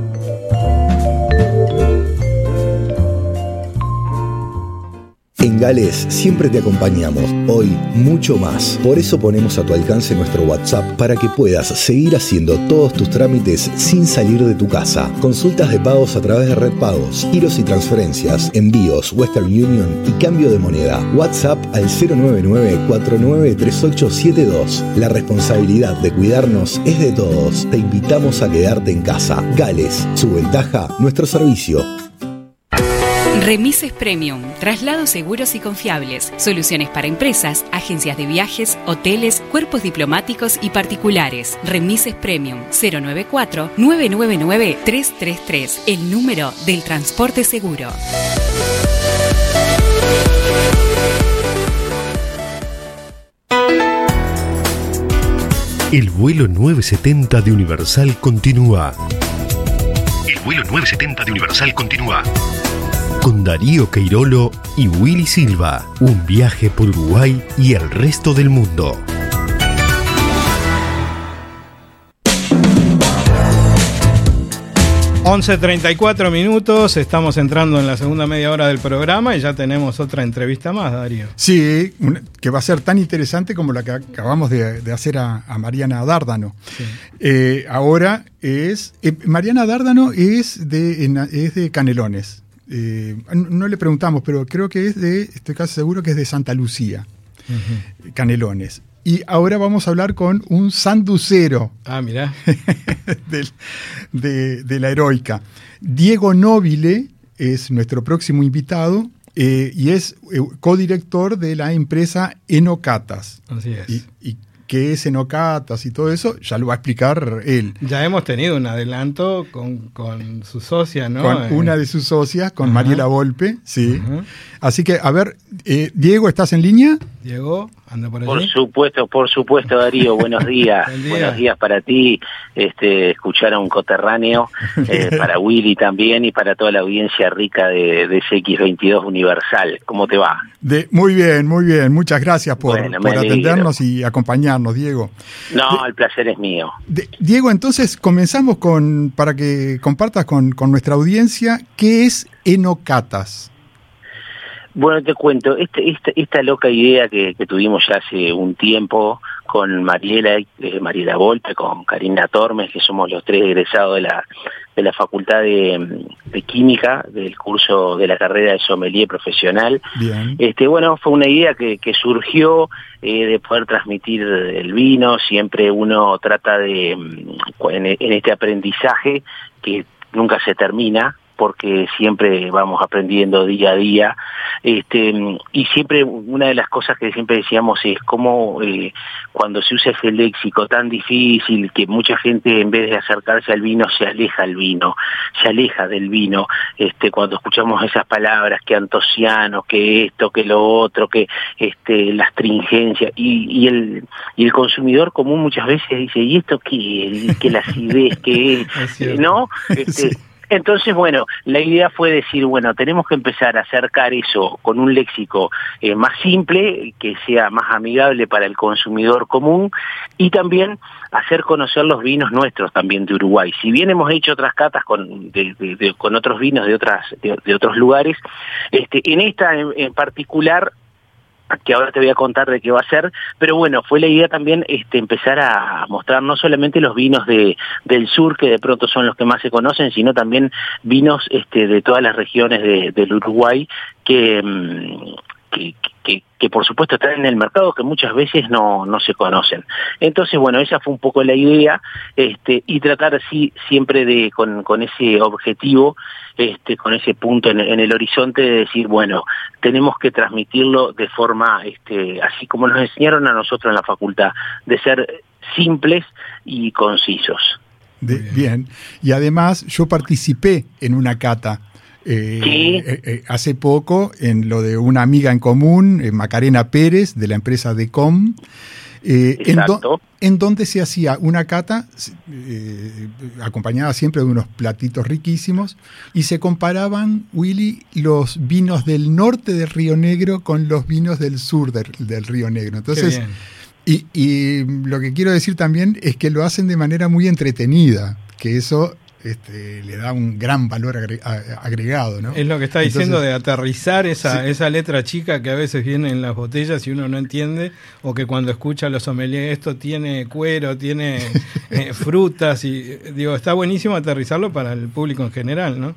En Gales siempre te acompañamos, hoy mucho más. Por eso ponemos a tu alcance nuestro WhatsApp para que puedas seguir haciendo todos tus trámites sin salir de tu casa. Consultas de pagos a través de Red Pagos, giros y transferencias, envíos, Western Union y cambio de moneda. WhatsApp al cero nueve nueve cuatro nueve tres ocho siete dos. La responsabilidad de cuidarnos es de todos. Te invitamos a quedarte en casa. Gales, su ventaja, nuestro servicio. Remises Premium, traslados seguros y confiables, soluciones para empresas, agencias de viajes, hoteles, cuerpos diplomáticos y particulares. Remises Premium, cero nueve cuatro nueve nueve nueve tres tres tres, el número del transporte seguro. El vuelo nueve setenta de Universal continúa. El vuelo nueve setenta de Universal continúa. Con Darío Queirolo y Willy Silva. Un viaje por Uruguay y el resto del mundo. once treinta y cuatro minutos, estamos entrando en la segunda media hora del programa y ya tenemos otra entrevista más, Darío. Sí, una- que va a ser tan interesante como la que acabamos de, de hacer a, a Mariana Dárdano. Sí. Eh, ahora es. eh, Mariana Dárdano es de, en- es de Canelones. Eh, no, no le preguntamos, pero creo que es de. Estoy casi seguro que es de Santa Lucía, Ujú. Canelones. Y ahora vamos a hablar con un sanducero Ah, mirá. del- de, de la heroica. Diego Nobile es nuestro próximo invitado eh, y es eh, codirector de la empresa Enocatas. Así es. Y, y qué es Enocatas y todo eso, ya lo va a explicar él. Ya hemos tenido un adelanto con, con su socia, ¿no? Con Eh, una de sus socias, con Ajá. Mariela Volpe. Sí. Ujú. Así que, a ver, eh, Diego, ¿estás en línea? Diego, anda por Por allí. supuesto, por supuesto, Darío, buenos días. Buen día. Buenos días para ti, este, escuchar a un coterráneo, eh, para Willy también y para toda la audiencia rica de, de C X veintidós Universal. ¿Cómo te va? De, muy bien, muy bien. Muchas gracias por, Bueno, me por alegro. atendernos y acompañarnos, Diego. No, el placer es mío. De- Diego, entonces comenzamos con, para que compartas con, con nuestra audiencia, ¿qué es Enocatas? Bueno, te cuento, este, esta, esta loca idea que, que tuvimos ya hace un tiempo con Mariela, eh, Mariela Volpe, con Karina Tormes, que somos los tres egresados de la de la Facultad de, de Química, del curso de la carrera de sommelier profesional. Bien. Este, bueno, fue una idea que, que surgió eh, de poder transmitir el vino. Siempre uno trata de, en, en este aprendizaje que nunca se termina, porque siempre vamos aprendiendo día a día, este, y siempre una de las cosas que siempre decíamos es cómo eh, cuando se usa ese léxico tan difícil, que mucha gente en vez de acercarse al vino se aleja al vino, se aleja del vino, este, cuando escuchamos esas palabras que antocianos, que esto, que lo otro, que este, la astringencia, y, y el y el consumidor común muchas veces dice, ¿y esto qué? ¿Qué la acidez? ¿Qué es? ¿No? Este, sí. Entonces, bueno, la idea fue decir, bueno, tenemos que empezar a acercar eso con un léxico eh, más simple, que sea más amigable para el consumidor común, y también hacer conocer los vinos nuestros también de Uruguay. Si bien hemos hecho otras catas con, de, de, de, con otros vinos de otras de, de otros lugares, este, en esta en, en particular, que ahora te voy a contar de qué va a ser, pero bueno, fue la idea también este, empezar a mostrar no solamente los vinos de del sur, que de pronto son los que más se conocen, sino también vinos este, de todas las regiones de, del Uruguay que, que, que, que por supuesto están en el mercado, que muchas veces no, no se conocen. Entonces, bueno, esa fue un poco la idea, este, y tratar así siempre de con, con ese objetivo, este, con ese punto en, en el horizonte de decir, bueno, tenemos que transmitirlo de forma, este, así como nos enseñaron a nosotros en la facultad, de ser simples y concisos. De, bien, y además yo participé en una cata Eh, sí. eh, eh, hace poco en lo de una amiga en común, eh, Macarena Pérez, de la empresa Decom, eh, en, do, en donde se hacía una cata eh, acompañada siempre de unos platitos riquísimos, y se comparaban, Willy, los vinos del norte del Río Negro con los vinos del sur del, del Río Negro. Entonces, y, y lo que quiero decir también es que lo hacen de manera muy entretenida, que eso Este, le da un gran valor agregado, ¿no? Es lo que está diciendo. Entonces, de aterrizar esa, sí. esa letra chica que a veces viene en las botellas y uno no entiende, o que cuando escucha a los sommeliers, esto tiene cuero, tiene eh, frutas, y digo, está buenísimo aterrizarlo para el público en general, ¿no?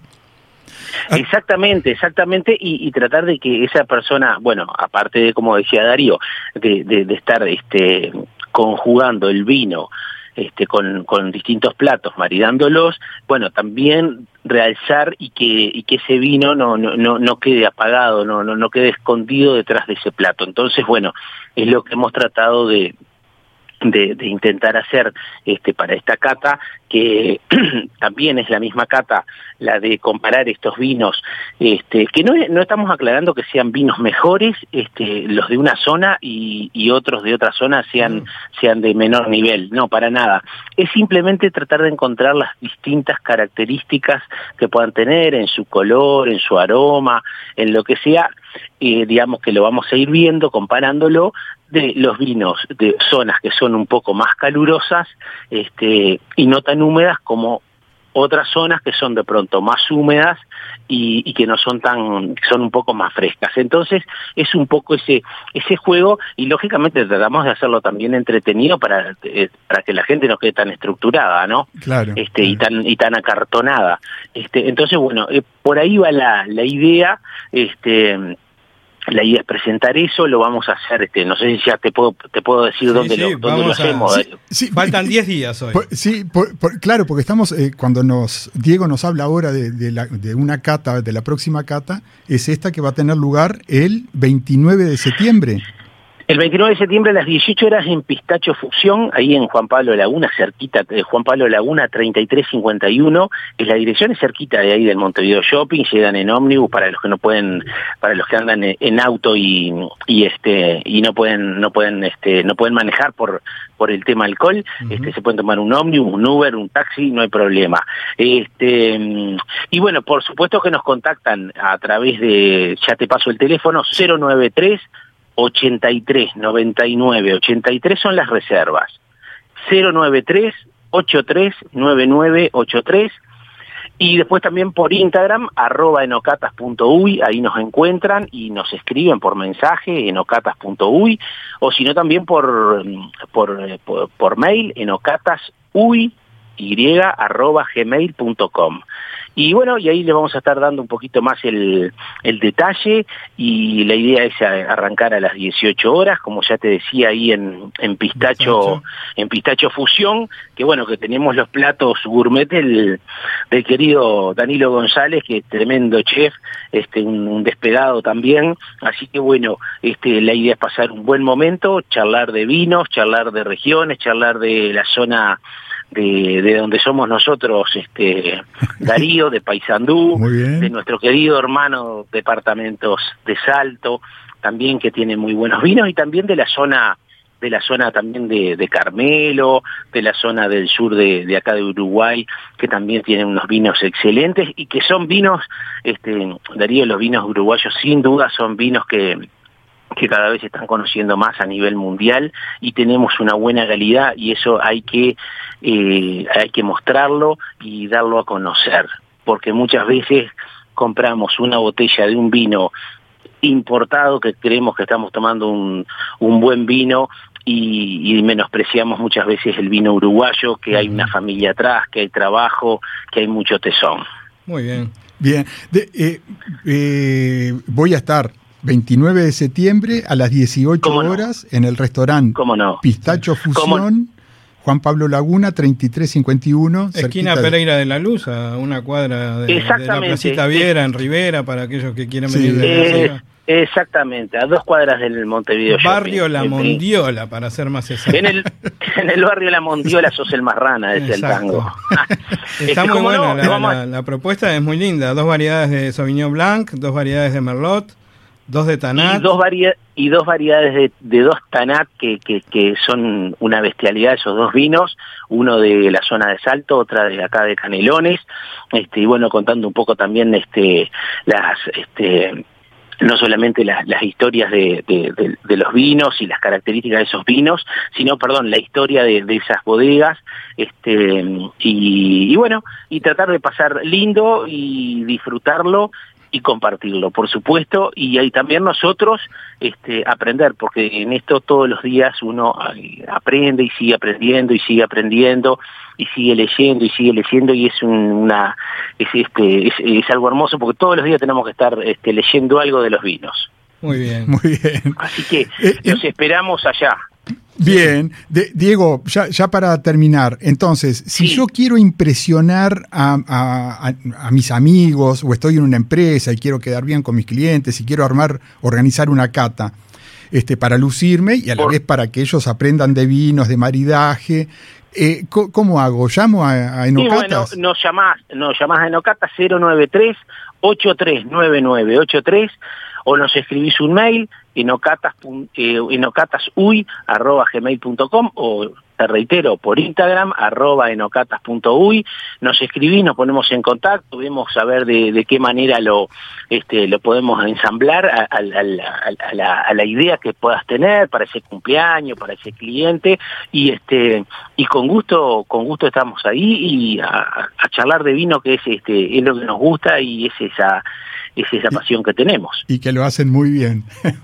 Exactamente, exactamente, y, y tratar de que esa persona, bueno, aparte de, como decía Darío, de, de, de estar este, conjugando el vino Este, con, con distintos platos, maridándolos, bueno, también realzar y que y que ese vino no no no, no quede apagado, no, no no quede escondido detrás de ese plato. Entonces, bueno, es lo que hemos tratado de de, de intentar hacer este para esta cata, que también es la misma cata, la de comparar estos vinos, este que no no estamos aclarando que sean vinos mejores, este los de una zona y, y otros de otra zona sean mm. sean de menor nivel, no, para nada. Es simplemente tratar de encontrar las distintas características que puedan tener en su color, en su aroma, en lo que sea, eh, digamos que lo vamos a ir viendo, comparándolo, de los vinos de zonas que son un poco más calurosas, este y no tan húmedas como otras zonas que son de pronto más húmedas y, y que no son tan, son un poco más frescas. Entonces es un poco ese ese juego, y lógicamente tratamos de hacerlo también entretenido para eh, para que la gente no quede tan estructurada, ¿no? Claro. Este claro. y tan y tan acartonada. Este entonces bueno, eh, por ahí va la la idea. Este La idea es presentar eso, lo vamos a hacer, este, no sé si ya te puedo te puedo decir sí, dónde, sí, lo, dónde lo hacemos. A, sí, sí, faltan diez días hoy. Por, sí, por, por, claro, porque estamos, eh, cuando nos Diego nos habla ahora de, de, la, de una cata, de la próxima cata, es esta que va a tener lugar el veintinueve de septiembre. El veintinueve de septiembre a las dieciocho horas en Pistacho Fusión, ahí en Juan Pablo Laguna, cerquita de Juan Pablo Laguna treinta y tres cincuenta y uno, es la dirección, es cerquita de ahí del Montevideo Shopping, llegan en ómnibus para los que no pueden, para los que andan en auto y, y este y no pueden no pueden este no pueden manejar por por el tema alcohol, uh-huh. este se pueden tomar un ómnibus, un Uber, un taxi, no hay problema. Este y bueno, por supuesto que nos contactan a través de, ya te paso el teléfono, cero noventa y tres ochenta y tres noventa y nueve ochenta y tres son las reservas, cero noventa y tres ochenta y tres noventa y nueve ochenta y tres, Y después también por Instagram, arroba enocatas punto uy, ahí nos encuentran y nos escriben por mensaje, enocatas punto uy, o si no también por, por, por, por mail, enocatasuy, y arroba gmail punto com. Y bueno, y ahí les vamos a estar dando un poquito más el, el detalle, y la idea es arrancar a las dieciocho horas, como ya te decía, ahí en, en Pistacho, en Pistacho Fusión, que bueno, que tenemos los platos gourmet del, del querido Danilo González, que es tremendo chef, este, un, un despegado también, así que bueno, este, la idea es pasar un buen momento, charlar de vinos, charlar de regiones, charlar de la zona De, de donde somos nosotros, este Darío, de Paysandú, de nuestro querido hermano departamentos de Salto, también que tiene muy buenos vinos, y también de la zona, de la zona también de, de Carmelo, de la zona del sur de, de acá de Uruguay, que también tienen unos vinos excelentes, y que son vinos, este Darío, los vinos uruguayos sin duda son vinos que que cada vez se están conociendo más a nivel mundial, y tenemos una buena calidad, y eso hay que eh, hay que mostrarlo y darlo a conocer, porque muchas veces compramos una botella de un vino importado que creemos que estamos tomando un, un buen vino, y, y menospreciamos muchas veces el vino uruguayo, que hay una familia atrás, que hay trabajo, que hay mucho tesón. Muy bien. Bien, de, eh, eh, voy a estar veintinueve de septiembre a las dieciocho horas no? en el restaurante no? Pistacho Fusión, Juan Pablo Laguna, treinta y tres cincuenta y uno. Esquina Pereira de la Luz, a una cuadra de, de la Placita Viera, en Rivera, para aquellos que quieran sí. venir de eh, la Exactamente, a dos cuadras del Montevideo Barrio Shopping. La Mondiola, para ser más exacto. En el, en el barrio La Mondiola sos el Marrana, es el tango. Está muy buena, no, la, la, a... la propuesta es muy linda. Dos variedades de Sauvignon Blanc, dos variedades de Merlot, dos de Tanat. Y dos, varia y dos variedades de, de dos Tanat que, que, que son una bestialidad, esos dos vinos, uno de la zona de Salto, otra de acá de Canelones, este, y bueno, contando un poco también este, las... este no solamente las, las historias de, de, de, de los vinos y las características de esos vinos, sino, perdón, la historia de, de esas bodegas, este y, y bueno, y tratar de pasar lindo y disfrutarlo y compartirlo, por supuesto, y ahí también nosotros este, aprender, porque en esto todos los días uno aprende y sigue aprendiendo y sigue aprendiendo y sigue leyendo y sigue leyendo, y es un, una es, este, es, es algo hermoso, porque todos los días tenemos que estar este, leyendo algo de los vinos. Muy bien. Muy bien. Así que eh, nos eh, esperamos allá. Bien, de, Diego, ya, ya para terminar, entonces, si sí. yo quiero impresionar a, a, a, a mis amigos, o estoy en una empresa y quiero quedar bien con mis clientes, y quiero armar, organizar una cata, este, para lucirme y a la Por... vez para que ellos aprendan de vinos, de maridaje, eh, ¿cómo hago? ¿Llamo a, a Enocatas? Sí, bueno, nos llamás, nos llamás a Enocatas cero nueve tres, ocho tres nueve nueve ocho tres, o nos escribís un mail, enocatas, eh, enocatasuy arroba gmail punto com, o te reitero, por Instagram, arroba enocatas punto uy, nos escribís, nos ponemos en contacto, vemos a ver de, de qué manera lo este lo podemos ensamblar a, a, a, a, a, la, a la idea que puedas tener para ese cumpleaños, para ese cliente, y este y con gusto con gusto estamos ahí y a, a charlar de vino, que es este es lo que nos gusta y es esa es esa pasión que tenemos. Y que lo hacen muy bien.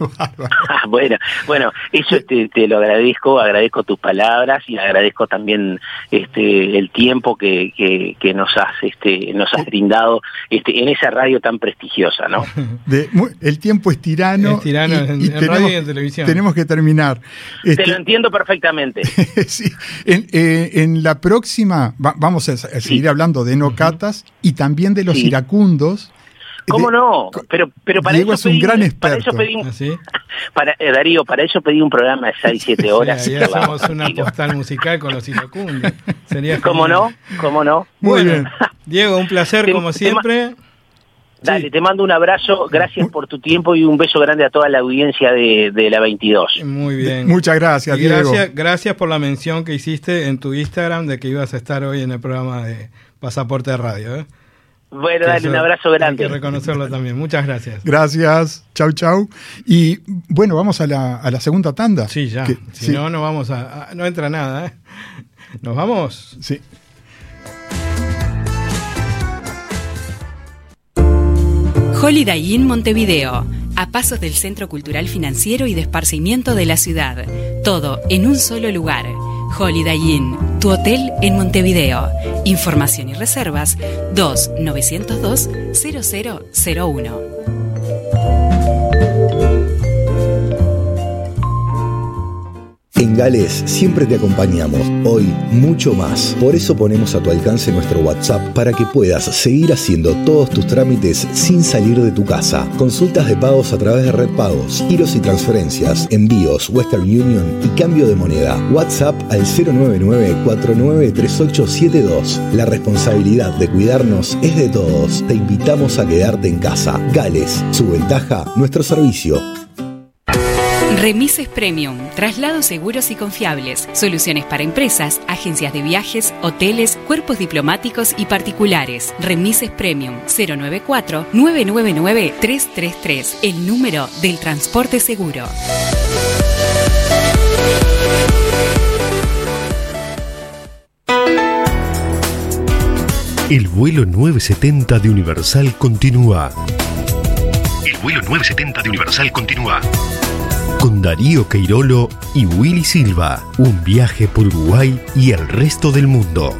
bueno, bueno, eso te, te lo agradezco, agradezco tus palabras y agradezco también este el tiempo que, que, que nos has este nos has brindado este en esa radio tan prestigiosa, ¿no? De, el tiempo es tirano. Es tirano y, en, y en tenemos, radio y en televisión. Tenemos que terminar. Este, te lo entiendo perfectamente. sí, en, eh, en la próxima va, vamos a, a seguir sí. hablando de Enocatas uh-huh. y también de los sí. iracundos. ¿Cómo no? Pero, pero para Diego eso es un pedí, gran experto. Para eso pedí, ¿Ah, sí? para, eh, Darío, para eso pedí un programa de seis, siete horas. Sí, ahí hacemos una postal musical con los iracundos. Sería ¿Cómo genial. no? ¿Cómo no? Muy bueno, bien. Diego, un placer te, como te siempre. Dale, sí. te mando un abrazo, gracias por tu tiempo y un beso grande a toda la audiencia de, de la veintidós. Muy bien. Muchas gracias, y Diego. Gracias, gracias por la mención que hiciste en tu Instagram de que ibas a estar hoy en el programa de Pasaporte de Radio, ¿eh? Bueno, dale, un abrazo grande. Hay que reconocerlo también. Muchas gracias. Gracias. Chau, chau. Y bueno, vamos a la, a la segunda tanda. Sí, ya. Que, si sí. no, no vamos a, a... No entra nada, ¿eh? ¿Nos vamos? Sí. Holiday Inn Montevideo, a pasos del Centro Cultural Financiero y de Esparcimiento de la ciudad. Todo en un solo lugar. Holiday Inn, tu hotel en Montevideo. Información y reservas dos nueve cero dos cero cero cero uno. En Gales siempre te acompañamos, hoy mucho más. Por eso ponemos a tu alcance nuestro WhatsApp para que puedas seguir haciendo todos tus trámites sin salir de tu casa. Consultas de pagos a través de Red Pagos, giros y transferencias, envíos, Western Union y cambio de moneda. WhatsApp al cero nueve nueve cuatro nueve tres ocho siete dos. La responsabilidad de cuidarnos es de todos. Te invitamos a quedarte en casa. Gales, su ventaja, nuestro servicio. Remises Premium, traslados seguros y confiables, soluciones para empresas, agencias de viajes, hoteles, cuerpos diplomáticos y particulares. Remises Premium, cero nueve cuatro nueve nueve nueve tres tres tres, el número del transporte seguro. El vuelo nueve setenta de Universal continúa. El vuelo nueve setenta de Universal continúa. Con Darío Queirolo y Willy Silva. Un viaje por Uruguay y el resto del mundo.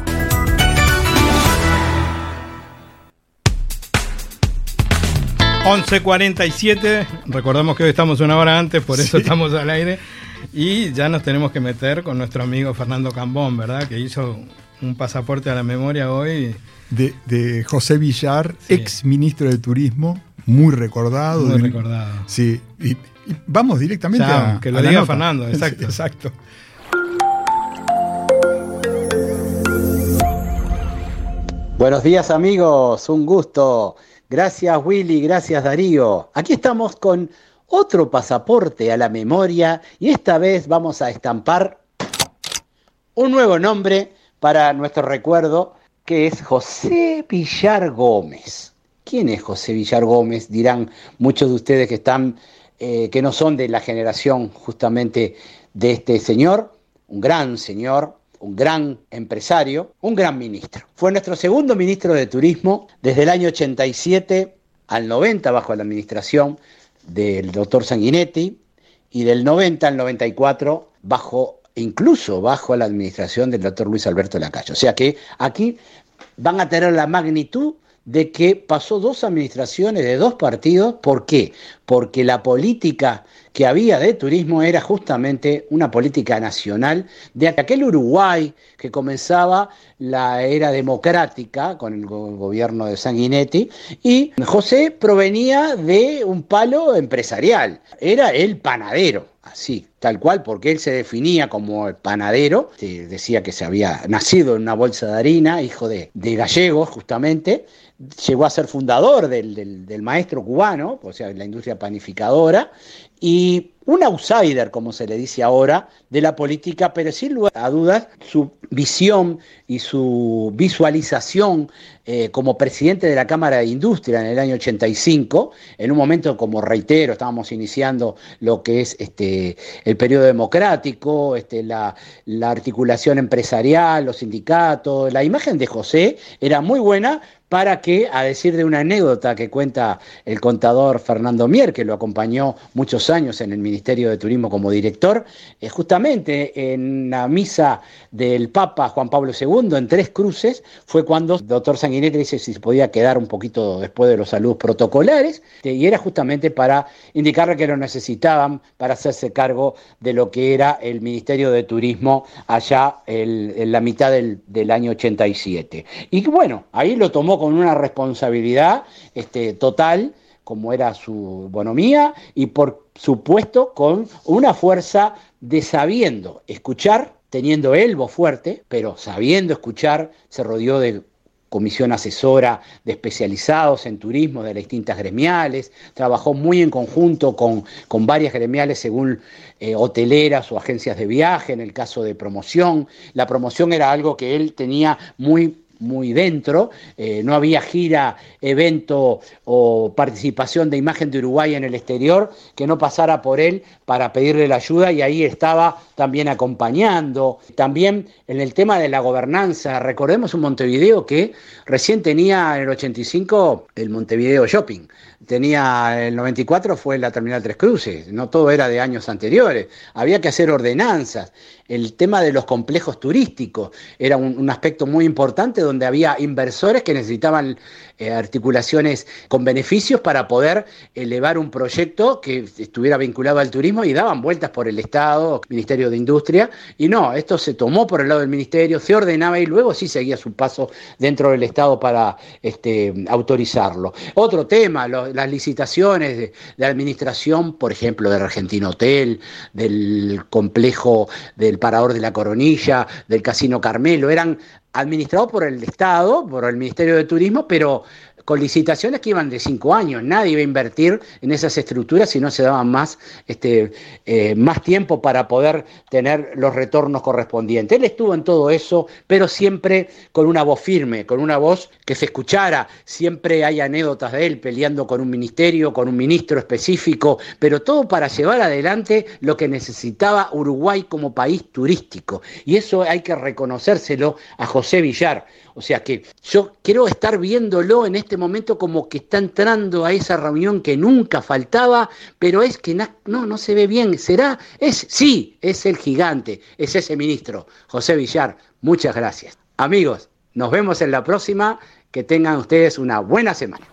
once cuarenta y siete. Recordamos que hoy estamos una hora antes, por eso sí. Estamos al aire. Y ya nos tenemos que meter con nuestro amigo Fernando Cambón, ¿verdad? Que hizo un pasaporte a la memoria hoy. De, de José Villar, sí. Ex ministro de Turismo, muy recordado. Muy de, recordado. Sí, y, y vamos directamente ya, a que lo a la diga nota. Fernando, exacto. Sí, exacto. Buenos días amigos, un gusto. Gracias Willy, gracias Darío. Aquí estamos con otro pasaporte a la memoria y esta vez vamos a estampar un nuevo nombre para nuestro recuerdo, que es José Villar Gómez. ¿Quién es José Villar Gómez? Dirán muchos de ustedes que están, eh, que no son de la generación justamente de este señor, un gran señor, un gran empresario, un gran ministro. Fue nuestro segundo ministro de Turismo desde el año ochenta y siete al noventa bajo la administración del doctor Sanguinetti y del noventa al noventa y cuatro bajo incluso bajo la administración del doctor Luis Alberto Lacalle. O sea que aquí van a tener la magnitud de que pasó dos administraciones de dos partidos. ¿Por qué? Porque la política que había de turismo era justamente una política nacional de aquel Uruguay que comenzaba la era democrática con el go- gobierno de Sanguinetti, y José provenía de un palo empresarial, era el panadero. Así, tal cual, porque él se definía como el panadero, decía que se había nacido en una bolsa de harina, hijo de, de gallegos justamente, llegó a ser fundador del, del, del maestro cubano, o sea, la industria panificadora, y un outsider, como se le dice ahora, de la política, pero sin lugar a dudas su visión y su visualización eh, como presidente de la Cámara de Industria en el año ochenta y cinco, en un momento, como reitero, estábamos iniciando lo que es este, el periodo democrático, este, la, la articulación empresarial, los sindicatos. La imagen de José era muy buena, para que, a decir de una anécdota que cuenta el contador Fernando Mier, que lo acompañó muchos años en el Ministerio de Turismo como director, eh, justamente en la misa del Papa Juan Pablo segundo en Tres Cruces, fue cuando el doctor Sanguinetti dice si se podía quedar un poquito después de los saludos protocolares, eh, y era justamente para indicarle que lo necesitaban para hacerse cargo de lo que era el Ministerio de Turismo allá el, en la mitad del, del año ochenta y siete. Y bueno, ahí lo tomó con una responsabilidad este, total, como era su bonomía, y por supuesto con una fuerza de sabiendo escuchar, teniendo el voz fuerte, pero sabiendo escuchar. Se rodeó de comisión asesora de especializados en turismo de las distintas gremiales, trabajó muy en conjunto con, con varias gremiales según eh, hoteleras o agencias de viaje, en el caso de promoción. La promoción era algo que él tenía muy muy dentro, eh, no había gira, evento o participación de imagen de Uruguay en el exterior que no pasara por él para pedirle la ayuda, y ahí estaba también acompañando. También en el tema de la gobernanza, recordemos un Montevideo que recién tenía en el ochenta y cinco el Montevideo Shopping, tenía el noventa y cuatro fue la Terminal Tres Cruces, no todo era de años anteriores, había que hacer ordenanzas. El tema de los complejos turísticos era un, un aspecto muy importante donde había inversores que necesitaban eh, articulaciones con beneficios para poder elevar un proyecto que estuviera vinculado al turismo y daban vueltas por el Estado, Ministerio de Industria, y no, esto se tomó por el lado del Ministerio, se ordenaba y luego sí seguía su paso dentro del Estado para este, autorizarlo. Otro tema, lo, las licitaciones de, de administración, por ejemplo, del Argentino Hotel, del complejo del Parador de la Coronilla, del Casino Carmelo, eran administrados por el Estado, por el Ministerio de Turismo, pero con licitaciones que iban de cinco años. Nadie iba a invertir en esas estructuras si no se daban más, este, eh, más tiempo para poder tener los retornos correspondientes. Él estuvo en todo eso, pero siempre con una voz firme, con una voz que se escuchara. Siempre hay anécdotas de él peleando con un ministerio, con un ministro específico, pero todo para llevar adelante lo que necesitaba Uruguay como país turístico. Y eso hay que reconocérselo a José Villar. O sea que yo quiero estar viéndolo en este momento como que está entrando a esa reunión que nunca faltaba, pero es que na- no, no se ve bien. ¿Será? Es, sí, es el gigante, es ese ministro, José Villar. Muchas gracias. Amigos, nos vemos en la próxima. Que tengan ustedes una buena semana.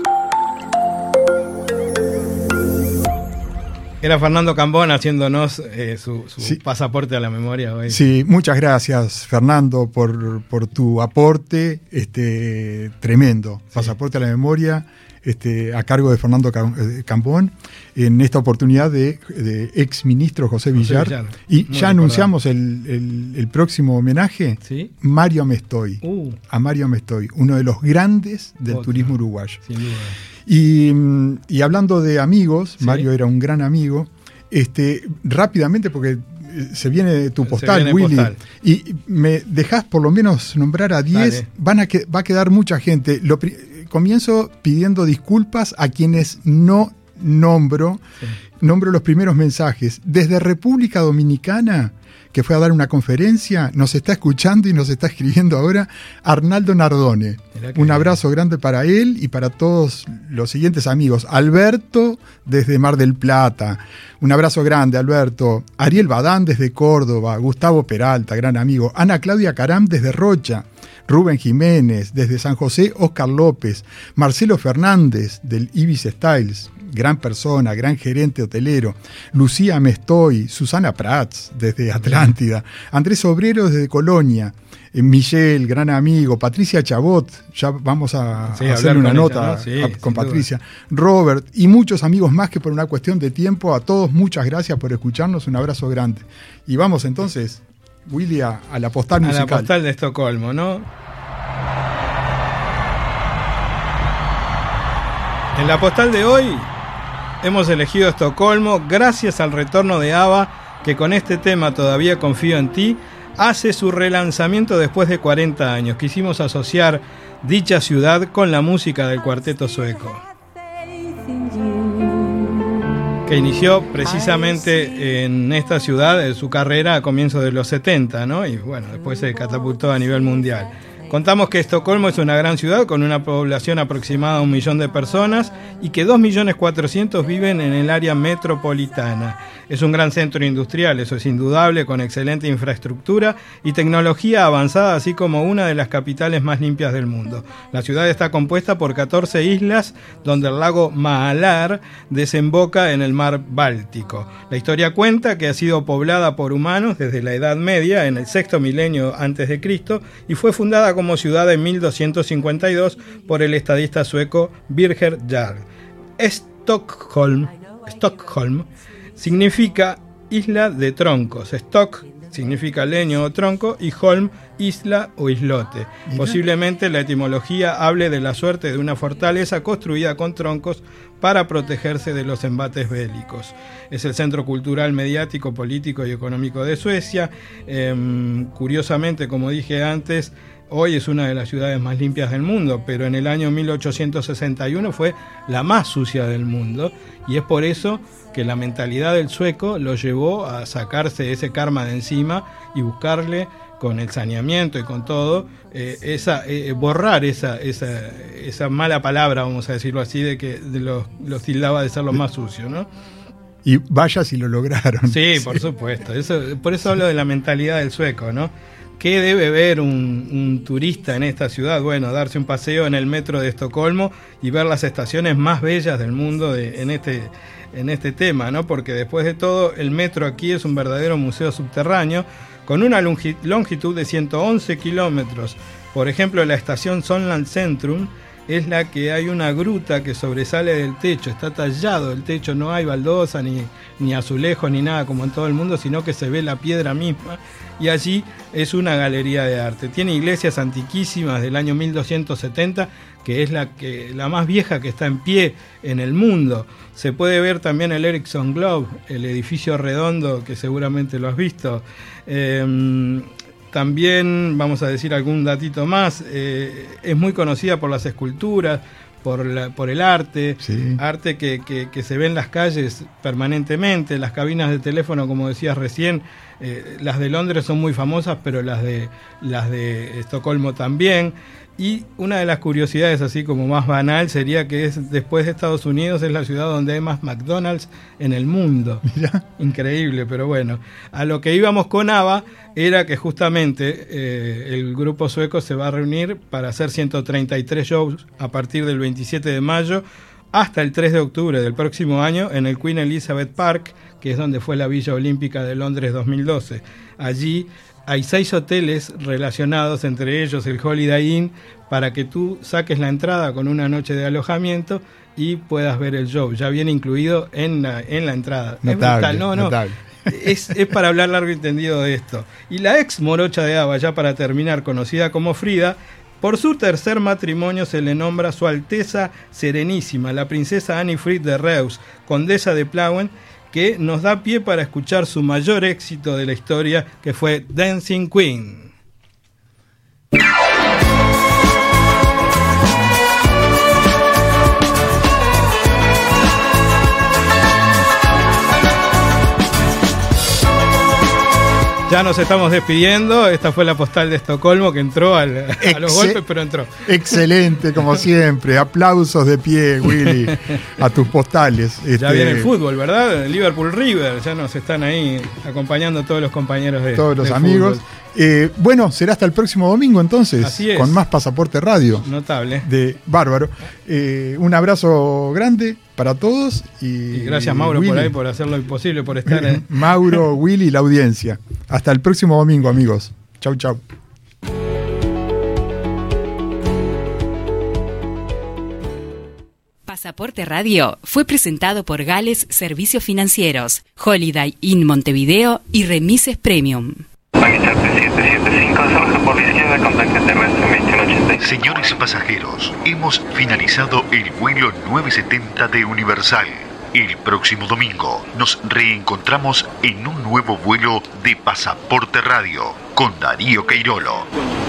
Era Fernando Cambón haciéndonos eh, su, su sí. pasaporte a la memoria hoy. Sí, muchas gracias, Fernando, por, por tu aporte este, tremendo. Sí. Pasaporte a la memoria, este, a cargo de Fernando Cambón, en esta oportunidad de, de ex ministro José Villar. José Villar. Y Muy ya anunciamos el, el, el próximo homenaje, ¿sí? Mario Amestoy. Uh. A Mario Amestoy, uno de los grandes del Otro. turismo uruguayo. Sin duda. Y, y hablando de amigos, ¿sí? Mario era un gran amigo, este, rápidamente, porque se viene tu postal, viene Willy, postal. Y me dejás por lo menos nombrar a diez, van a que, va a quedar mucha gente. Lo, comienzo pidiendo disculpas a quienes no nombro, sí. nombro los primeros mensajes. Desde República Dominicana, que fue a dar una conferencia, nos está escuchando y nos está escribiendo ahora Arnaldo Nardone. Un abrazo grande para él y para todos los siguientes amigos. Alberto desde Mar del Plata, un abrazo grande, Alberto. Ariel Badán desde Córdoba, Gustavo Peralta, gran amigo. Ana Claudia Caram desde Rocha, Rubén Jiménez desde San José, Oscar López, Marcelo Fernández del Ibis Styles, gran persona, gran gerente hotelero, Lucía Mestoy, Susana Prats desde Atlántida, Andrés Obrero desde Colonia, eh, Michelle, gran amigo, Patricia Chabot, ya vamos a, sí, a hacerle una nota ella, ¿no? sí, a, con Patricia, duda. Robert y muchos amigos más que por una cuestión de tiempo, a todos muchas gracias por escucharnos, un abrazo grande. Y vamos entonces, Willy, a, a la postal musical. A la postal de Estocolmo, ¿no? En la postal de hoy hemos elegido Estocolmo gracias al retorno de ABBA, que con este tema Todavía confío en ti hace su relanzamiento después de cuarenta años. Quisimos asociar dicha ciudad con la música del cuarteto sueco, que inició precisamente en esta ciudad su carrera a comienzos de los setenta, ¿no? Y bueno, después se catapultó a nivel mundial. Contamos que Estocolmo es una gran ciudad con una población aproximada a un millón de personas y que dos millones cuatrocientos viven en el área metropolitana. Es un gran centro industrial, eso es indudable, con excelente infraestructura y tecnología avanzada, así como una de las capitales más limpias del mundo. La ciudad está compuesta por catorce islas, donde el lago Maalar desemboca en el mar Báltico. La historia cuenta que ha sido poblada por humanos desde la Edad Media, en el sexto milenio antes de Cristo, y fue fundada como ciudad en mil doscientos cincuenta y dos por el estadista sueco Birger Jarl. Stockholm, Stockholm significa isla de troncos. Stock significa leño o tronco y Holm, isla o islote. Mira. Posiblemente la etimología hable de la suerte de una fortaleza construida con troncos para protegerse de los embates bélicos. Es el centro cultural, mediático, político y económico de Suecia. Eh, curiosamente, como dije antes, hoy es una de las ciudades más limpias del mundo, pero en el año mil ochocientos sesenta y uno fue la más sucia del mundo, y es por eso que la mentalidad del sueco lo llevó a sacarse ese karma de encima y buscarle con el saneamiento y con todo, eh, esa eh, borrar esa, esa esa mala palabra, vamos a decirlo así, de que de los, los tildaba de ser los más sucios, ¿no? Y vaya si lo lograron. Sí, por supuesto. Eso, por eso hablo de la mentalidad del sueco, ¿no? ¿Qué debe ver un, un turista en esta ciudad? Bueno, darse un paseo en el metro de Estocolmo y ver las estaciones más bellas del mundo de, en este en este tema, ¿no? Porque después de todo, el metro aquí es un verdadero museo subterráneo con una longitud de ciento once kilómetros. Por ejemplo, la estación Solna Centrum es la que hay una gruta que sobresale del techo, está tallado el techo, no hay baldosa, ni, ni azulejo, ni nada como en todo el mundo, sino que se ve la piedra misma, y allí es una galería de arte. Tiene iglesias antiquísimas del año mil doscientos setenta, que es la, que, la más vieja que está en pie en el mundo. Se puede ver también el Ericsson Globe, el edificio redondo que seguramente lo has visto. Eh, También, vamos a decir algún datito más, eh, es muy conocida por las esculturas, por, la, por el arte, sí. arte que, que, que se ve en las calles permanentemente, las cabinas de teléfono, como decías recién, eh, las de Londres son muy famosas, pero las de, las de Estocolmo también. Y una de las curiosidades, así como más banal, sería que es, después de Estados Unidos es la ciudad donde hay más McDonald's en el mundo. Mirá. Increíble, pero bueno. A lo que íbamos con ABBA era que justamente eh, el grupo sueco se va a reunir para hacer ciento treinta y tres shows a partir del veintisiete de mayo hasta el tres de octubre del próximo año en el Queen Elizabeth Park, que es donde fue la Villa Olímpica de Londres dos mil doce. Allí hay seis hoteles relacionados, entre ellos el Holiday Inn, para que tú saques la entrada con una noche de alojamiento y puedas ver el show. Ya viene incluido en la, en la entrada. Notable, es no, no. notable. Es, es para hablar largo y entendido de esto. Y la ex morocha de ABBA, ya para terminar, conocida como Frida, por su tercer matrimonio se le nombra Su Alteza Serenísima, la princesa Annie Frid de Reus, condesa de Plauen, que nos da pie para escuchar su mayor éxito de la historia, que fue Dancing Queen. Ya nos estamos despidiendo. Esta fue la postal de Estocolmo que entró al, a los golpes, pero entró. Excelente, como siempre. Aplausos de pie, Willy, a tus postales. Ya este... viene el fútbol, ¿verdad? Liverpool River, ya nos están ahí acompañando todos los compañeros de Todos los de amigos. Eh, bueno, será hasta el próximo domingo entonces. Así es. Con más Pasaporte Radio. Notable. De Bárbaro. Eh, un abrazo grande para todos. Y, y gracias, Mauro, Willy, por ahí, por hacer lo imposible, por estar en... Mauro, Willy y la audiencia. Hasta el próximo domingo, amigos. Chau, chau. Pasaporte Radio fue presentado por Gales Servicios Financieros, Holiday Inn Montevideo y Remises Premium. Señores pasajeros, hemos finalizado el vuelo nueve setenta de Universal. El próximo domingo nos reencontramos en un nuevo vuelo de Pasaporte Radio con Darío Queirolo.